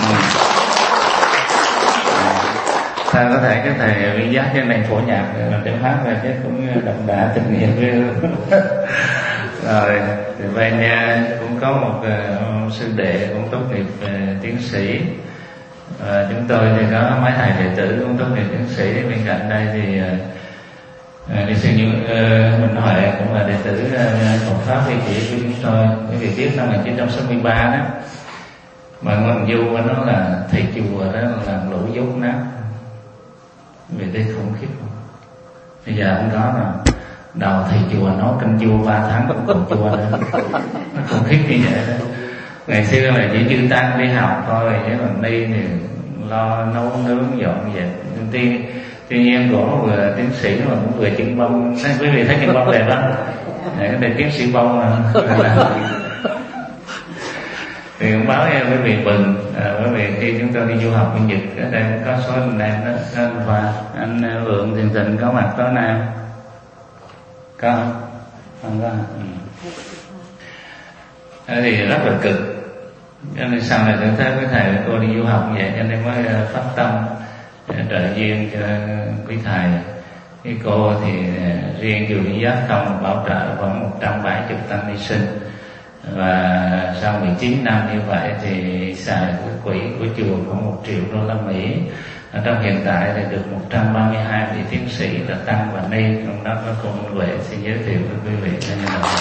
Thầy có thể cái thầy vi giác trên này phổ nhạc là tiếng hát rồi chứ cũng đậm đà tình nghĩa với rồi thì bên cũng có một sư đệ cũng tốt nghiệp tiến sĩ. Chúng tôi thì có mấy thầy đệ tử cũng tốt nghiệp tiến sĩ. Bên cạnh đây thì Ni sư Minh Huệ cũng là đệ tử Phật pháp vi chỉ của chúng tôi. Quý vị biết năm 1963 đó, mà Nguyễn Du nó là thầy chùa đó làm lũ dốt nát. Vì thế khủng khiếp không? Bây giờ không có rồi. Đầu thầy chùa nói kinh chùa 3 tháng vẫn còn chùa nữa. Nó khủng khiếp như vậy đó. Ngày xưa là chỉ chư tăng đi học thôi, chứ còn đi thì lo nấu nướng dọn dẹp. Tuy nhiên của vừa tiến sĩ mà cũng vừa chân bông. Quý vị thấy chân bông đẹp không? Cái này tiến sĩ bông mà. Thì cũng báo em quý vị mừng, quý vị khi chúng tôi đi du học bên Nhật, ở đây có số anh em đó, anh Hòa, anh Vượng Thiền Tịnh có mặt tối nay có không? Không có. Thì rất là cực, cho nên sau này tôi thấy với thầy cô đi du học vậy, cho nên mới phát tâm trợ duyên cho quý thầy. Cái cô thì riêng chùa Vĩ Giác Không bảo trợ khoảng 170 tăng ni sinh. Và sau 19 năm như vậy thì xài cái quỹ của chùa khoảng 1 triệu đô la Mỹ. Ở trong hiện tại thì được 132 vị tiến sĩ là tăng và ni, trong đó có cô Minh Huệ. Xin giới thiệu với quý vị cho nên là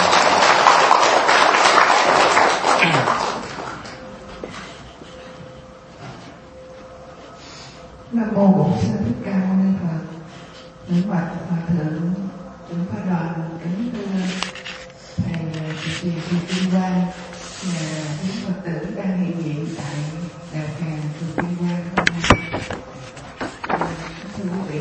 Nam mô Bổn Sư Thích Ca Mâu Ni Phật. Những bạch hòa thượng chúng phái đoàn kính thưa thầy trụ trì Tuyên Quang và quý Phật tử đang hiện diện tại đạo tràng chùa Tuyên Quang hôm nay. Thưa quý vị,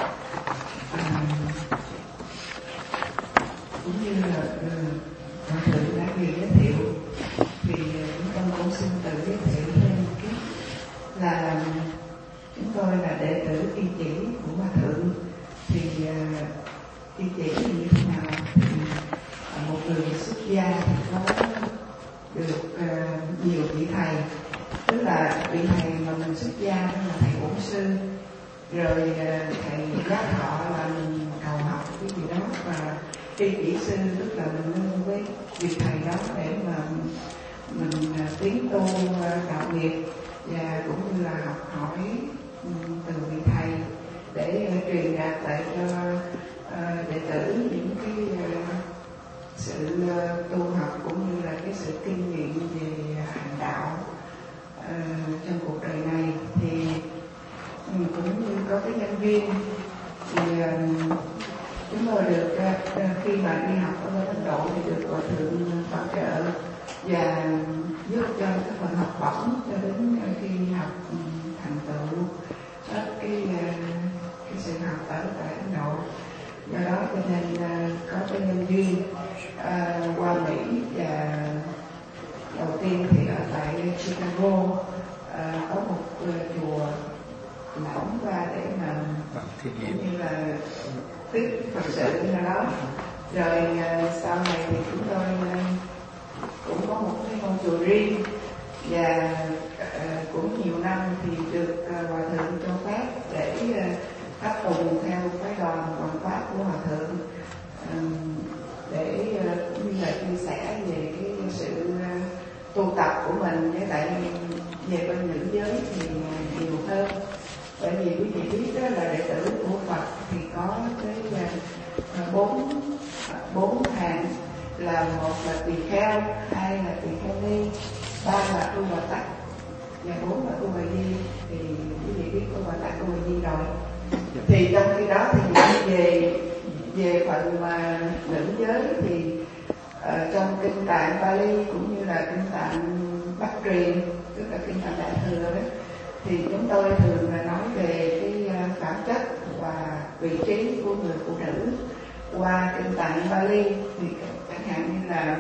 cũng như là hòa thượng đã giới thiệu, thì chúng tôi cũng xin tự giới thiệu thêm một chút là chúng tôi là đệ tử y chỉ của hòa thượng. Thì y chỉ như thế nào? Thì một người xuất gia thì có được nhiều vị thầy, tức là vị thầy mà mình xuất gia đó là thầy bổn sư, rồi thầy giác thọ là mình cầu học cái gì đó, và y chỉ sư tức là mình nương với vị thầy đó để mà mình tiến tu đạo nghiệp, và cũng như là học hỏi từ vị thầy để truyền đạt lại cho đệ tử những cái sự tu học cũng như là cái sự kinh nghiệm về hành đạo trong cuộc đời này. Thì cũng như có cái nhân duyên thì chúng tôi được khi mà đi học ở bên Ấn Độ thì được hòa thượng bảo trợ và giúp cho cái phần học bổng cho đến khi học thành tựu cái sự học ở tại Ấn Độ. Do đó cho nên có cái nhân duyên qua Mỹ, và đầu tiên thì ở tại Chicago có một chùa lãnh qua để mà cũng như là tiếp Phật sự nào đó. Rồi sau này thì chúng tôi cũng có một cái ngôi chùa riêng, và cũng nhiều năm thì được hòa thượng cho phép để tháp tùng theo cái đoàn hoàn pháp của hòa thượng. tu tập của mình với lại về bên nữ giới thì nhiều hơn. Bởi vì quý vị biết đó là đệ tử của Phật thì có cái bốn hàng, là một là tỳ kheo, hai là tỳ kheo ni, ba là tu Bồ Tát và bốn là tu Bà Di. Thì quý vị biết tu Bồ Tát, tu Bà Di rồi. Thì trong khi đó thì về phần mà nữ giới thì trong kinh tạng Bali cũng như là kinh tạng Bắc truyền, tức là kinh tạng Đại thừa đó, thì chúng tôi thường là nói về cái bản chất và vị trí của người phụ nữ. Qua kinh tạng Bali thì chẳng hạn như là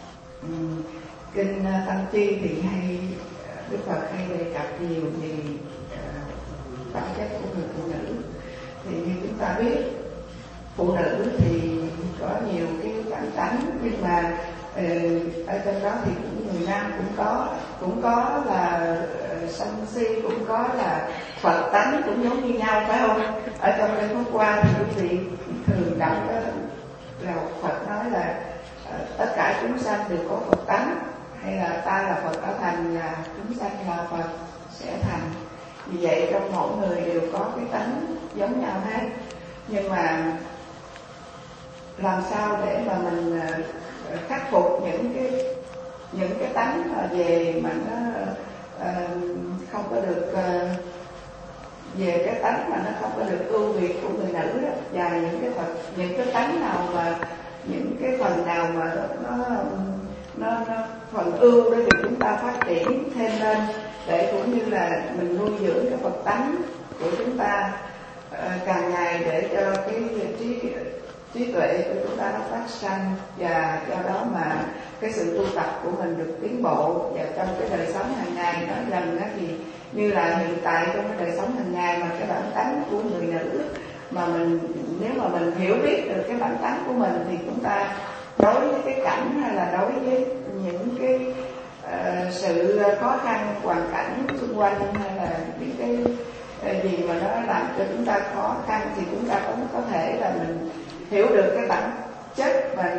kinh Tăng Chi thì Đức Phật hay đề cập nhiều về bản chất của người phụ nữ. Thì như chúng ta biết, phụ nữ thì có nhiều cái bản tánh, nhưng mà ở trong đó thì cũng người nam cũng có là sân si, cũng có là Phật tánh, cũng giống như nhau, phải không? Ở trong Kinh Pháp Hoa thì quý vị thường đọc là Phật nói là tất cả chúng sanh đều có Phật tánh, hay là ta là Phật ở thành, là chúng sanh là Phật sẽ thành. Vì vậy trong mỗi người đều có cái tánh giống nhau hết. Nhưng mà làm sao để mà mình khắc phục những cái tánh mà về mà nó không có được về cái tánh mà nó không có được ưu việt của người nữ đó, và những cái tánh nào mà những cái phần nào mà nó phần ưu đó thì chúng ta phát triển thêm lên, để cũng như là mình nuôi dưỡng cái Phật tánh của chúng ta càng ngày, để cho cái trí tuệ của chúng ta nó phát sanh, và do đó mà cái sự tu tập của mình được tiến bộ. Và trong cái đời sống hàng ngày nói rằng đó, thì như là hiện tại trong cái đời sống hàng ngày mà cái bản tánh của người nữ mà nếu mà mình hiểu biết được cái bản tánh của mình, thì chúng ta đối với cái cảnh hay là đối với những cái sự khó khăn hoàn cảnh xung quanh, hay là những cái gì mà nó làm cho chúng ta khó khăn, thì chúng ta cũng có thể là mình hiểu được cái bản chất và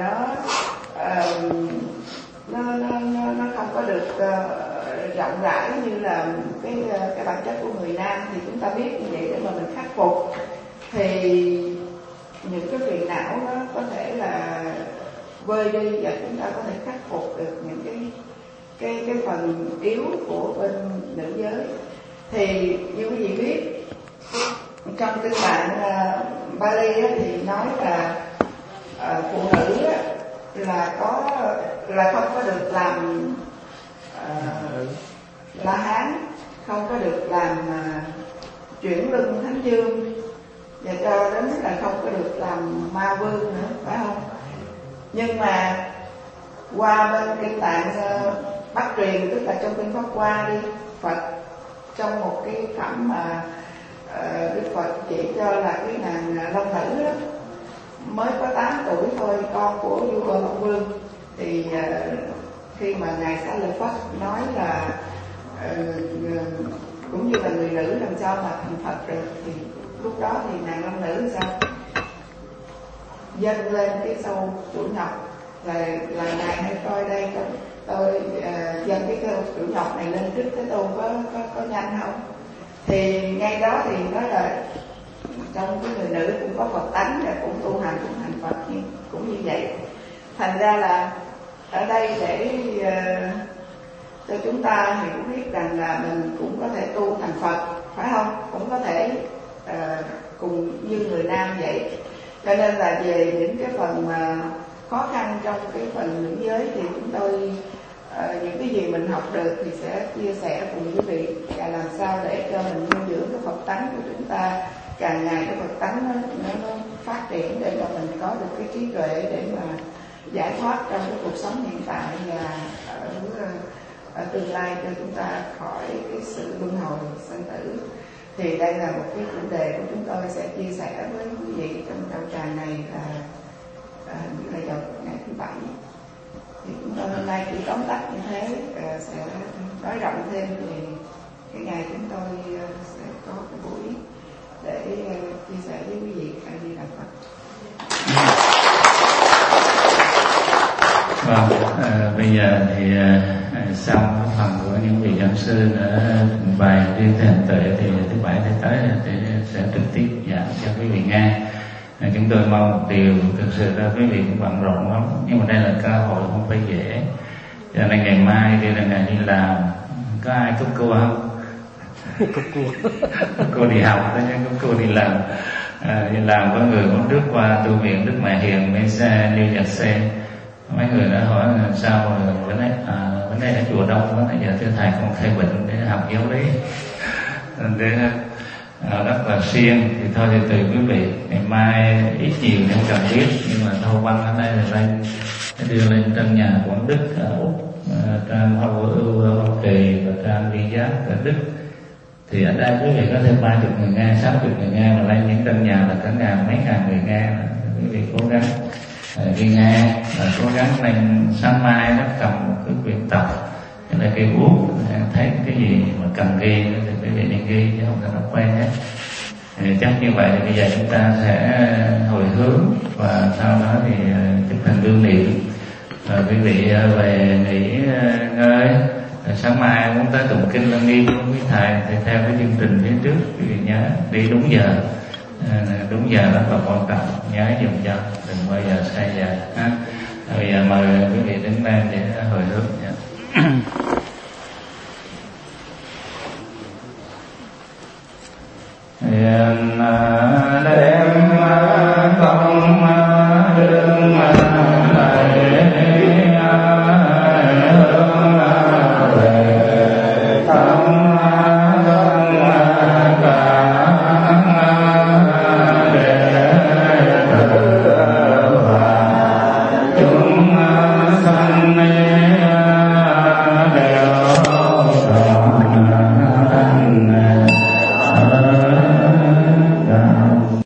nó không có được rộng rãi như là cái bản chất của người nam. Thì chúng ta biết như vậy để mà mình khắc phục, thì những cái phiền não nó có thể là vơi đi, và chúng ta có thể khắc phục được những cái phần yếu của bên nữ giới. Thì như quý vị biết, trong kinh tạng Bali thì nói là phụ nữ là không có được làm La Hán, không có được làm chuyển luân thánh dương, và cho đến là không có được làm ma vương nữa, phải không? Nhưng mà qua bên kinh tạng Bắc truyền, tức là trong kinh Pháp Hoa đi, Phật trong một cái phẩm mà Đức Phật chỉ cho là cái nàng Long Nữ đó, mới có 8 tuổi thôi, con của vua Long Vương. Thì khi mà ngài Xá Lợi Phất nói là cũng như là người nữ làm sao mà thành Phật được, thì lúc đó thì nàng Long Nữ sao dâng lên cái sâu chuỗi ngọc, là ngài hãy coi đây, tôi dâng cái chuỗi ngọc này lên trước Thế Tôn có nhanh không? Thì ngay đó thì nói là trong cái người nữ cũng có Phật tánh, và cũng tu hành cũng thành Phật, cũng như vậy. Thành ra là ở đây để cho chúng ta hiểu biết rằng là mình cũng có thể tu thành Phật, phải không? Cũng có thể cùng như người nam vậy. Cho nên là về những cái phần mà khó khăn trong cái phần nữ giới thì chúng tôi những cái gì mình học được thì sẽ chia sẻ cùng quý vị, và làm sao để cho mình nuôi dưỡng cái Phật tánh của chúng ta càng ngày cái Phật tánh nó phát triển, để mà mình có được cái trí tuệ để mà giải thoát trong cái cuộc sống hiện tại, và ở tương lai cho chúng ta khỏi cái sự luân hồi sanh tử. Thì đây là một cái chủ đề của chúng tôi sẽ chia sẻ với quý vị trong đạo tràng này, là vào ngày thứ Bảy. Thì chúng tôi hôm nay chỉ tóm tắt như thế, sẽ nói rộng thêm về cái ngày chúng tôi sẽ có cái buổi để chia sẻ với quý vị. A Di Đà Phật. Vâng, bây giờ thì xong cái phần của những vị giảng sư đã trình bày riêng về hành tuệ, thì thứ bảy tới thì sẽ trực tiếp giảng cho quý vị nghe. Chúng tôi mong một điều, thực sự ra quý vị cũng bận rộn lắm, nhưng mà đây là cơ hội không phải dễ. Cho nên ngày mai đây là ngày đi làm, có ai cúp cua không? Cô đi học đó chứ cô đi làm. Đi làm có người muốn rước qua tu viện Đức Mẹ Hiền Mesa New Jersey. Mấy người đã hỏi là sao rồi bữa nay ở chùa đông quá, giờ thưa thầy con khai bệnh để học giáo lý, để rất là xuyên. Thì thôi thì tùy quý vị, ngày mai ít nhiều thì không cần biết, nhưng mà thâu văn ở đây là lên đưa lên trên nhà Quảng Đức ở Úc, trang Hoa Ưu Hoa Kỳ và trang Vi Giác ở Đức. Thì ở đây quý vị có thêm 30 người nghe, 60 người nghe, mà lên những căn nhà là cả mấy ngàn người nghe. Quý vị cố gắng đi nghe, và cố gắng lên sáng mai nó cầm một cái quyển tập hay là cây bút, thấy cái gì mà cần ghi thì quý vị đi ghi, chứ không cần nó quen hết. Thì chắc như vậy thì bây giờ chúng ta sẽ hồi hướng, và sau đó thì chụp hình lưu niệm, rồi quý vị về nghỉ ngơi. Rồi sáng mai muốn tới tụng kinh Lăng Nghiêm của quý thầy thì theo cái chương trình phía trước quý vị nhớ đi đúng giờ. Đúng giờ rất là quan trọng, nhớ dùng cho, đừng bao giờ sai giờ. Bây giờ mời quý vị đứng lên để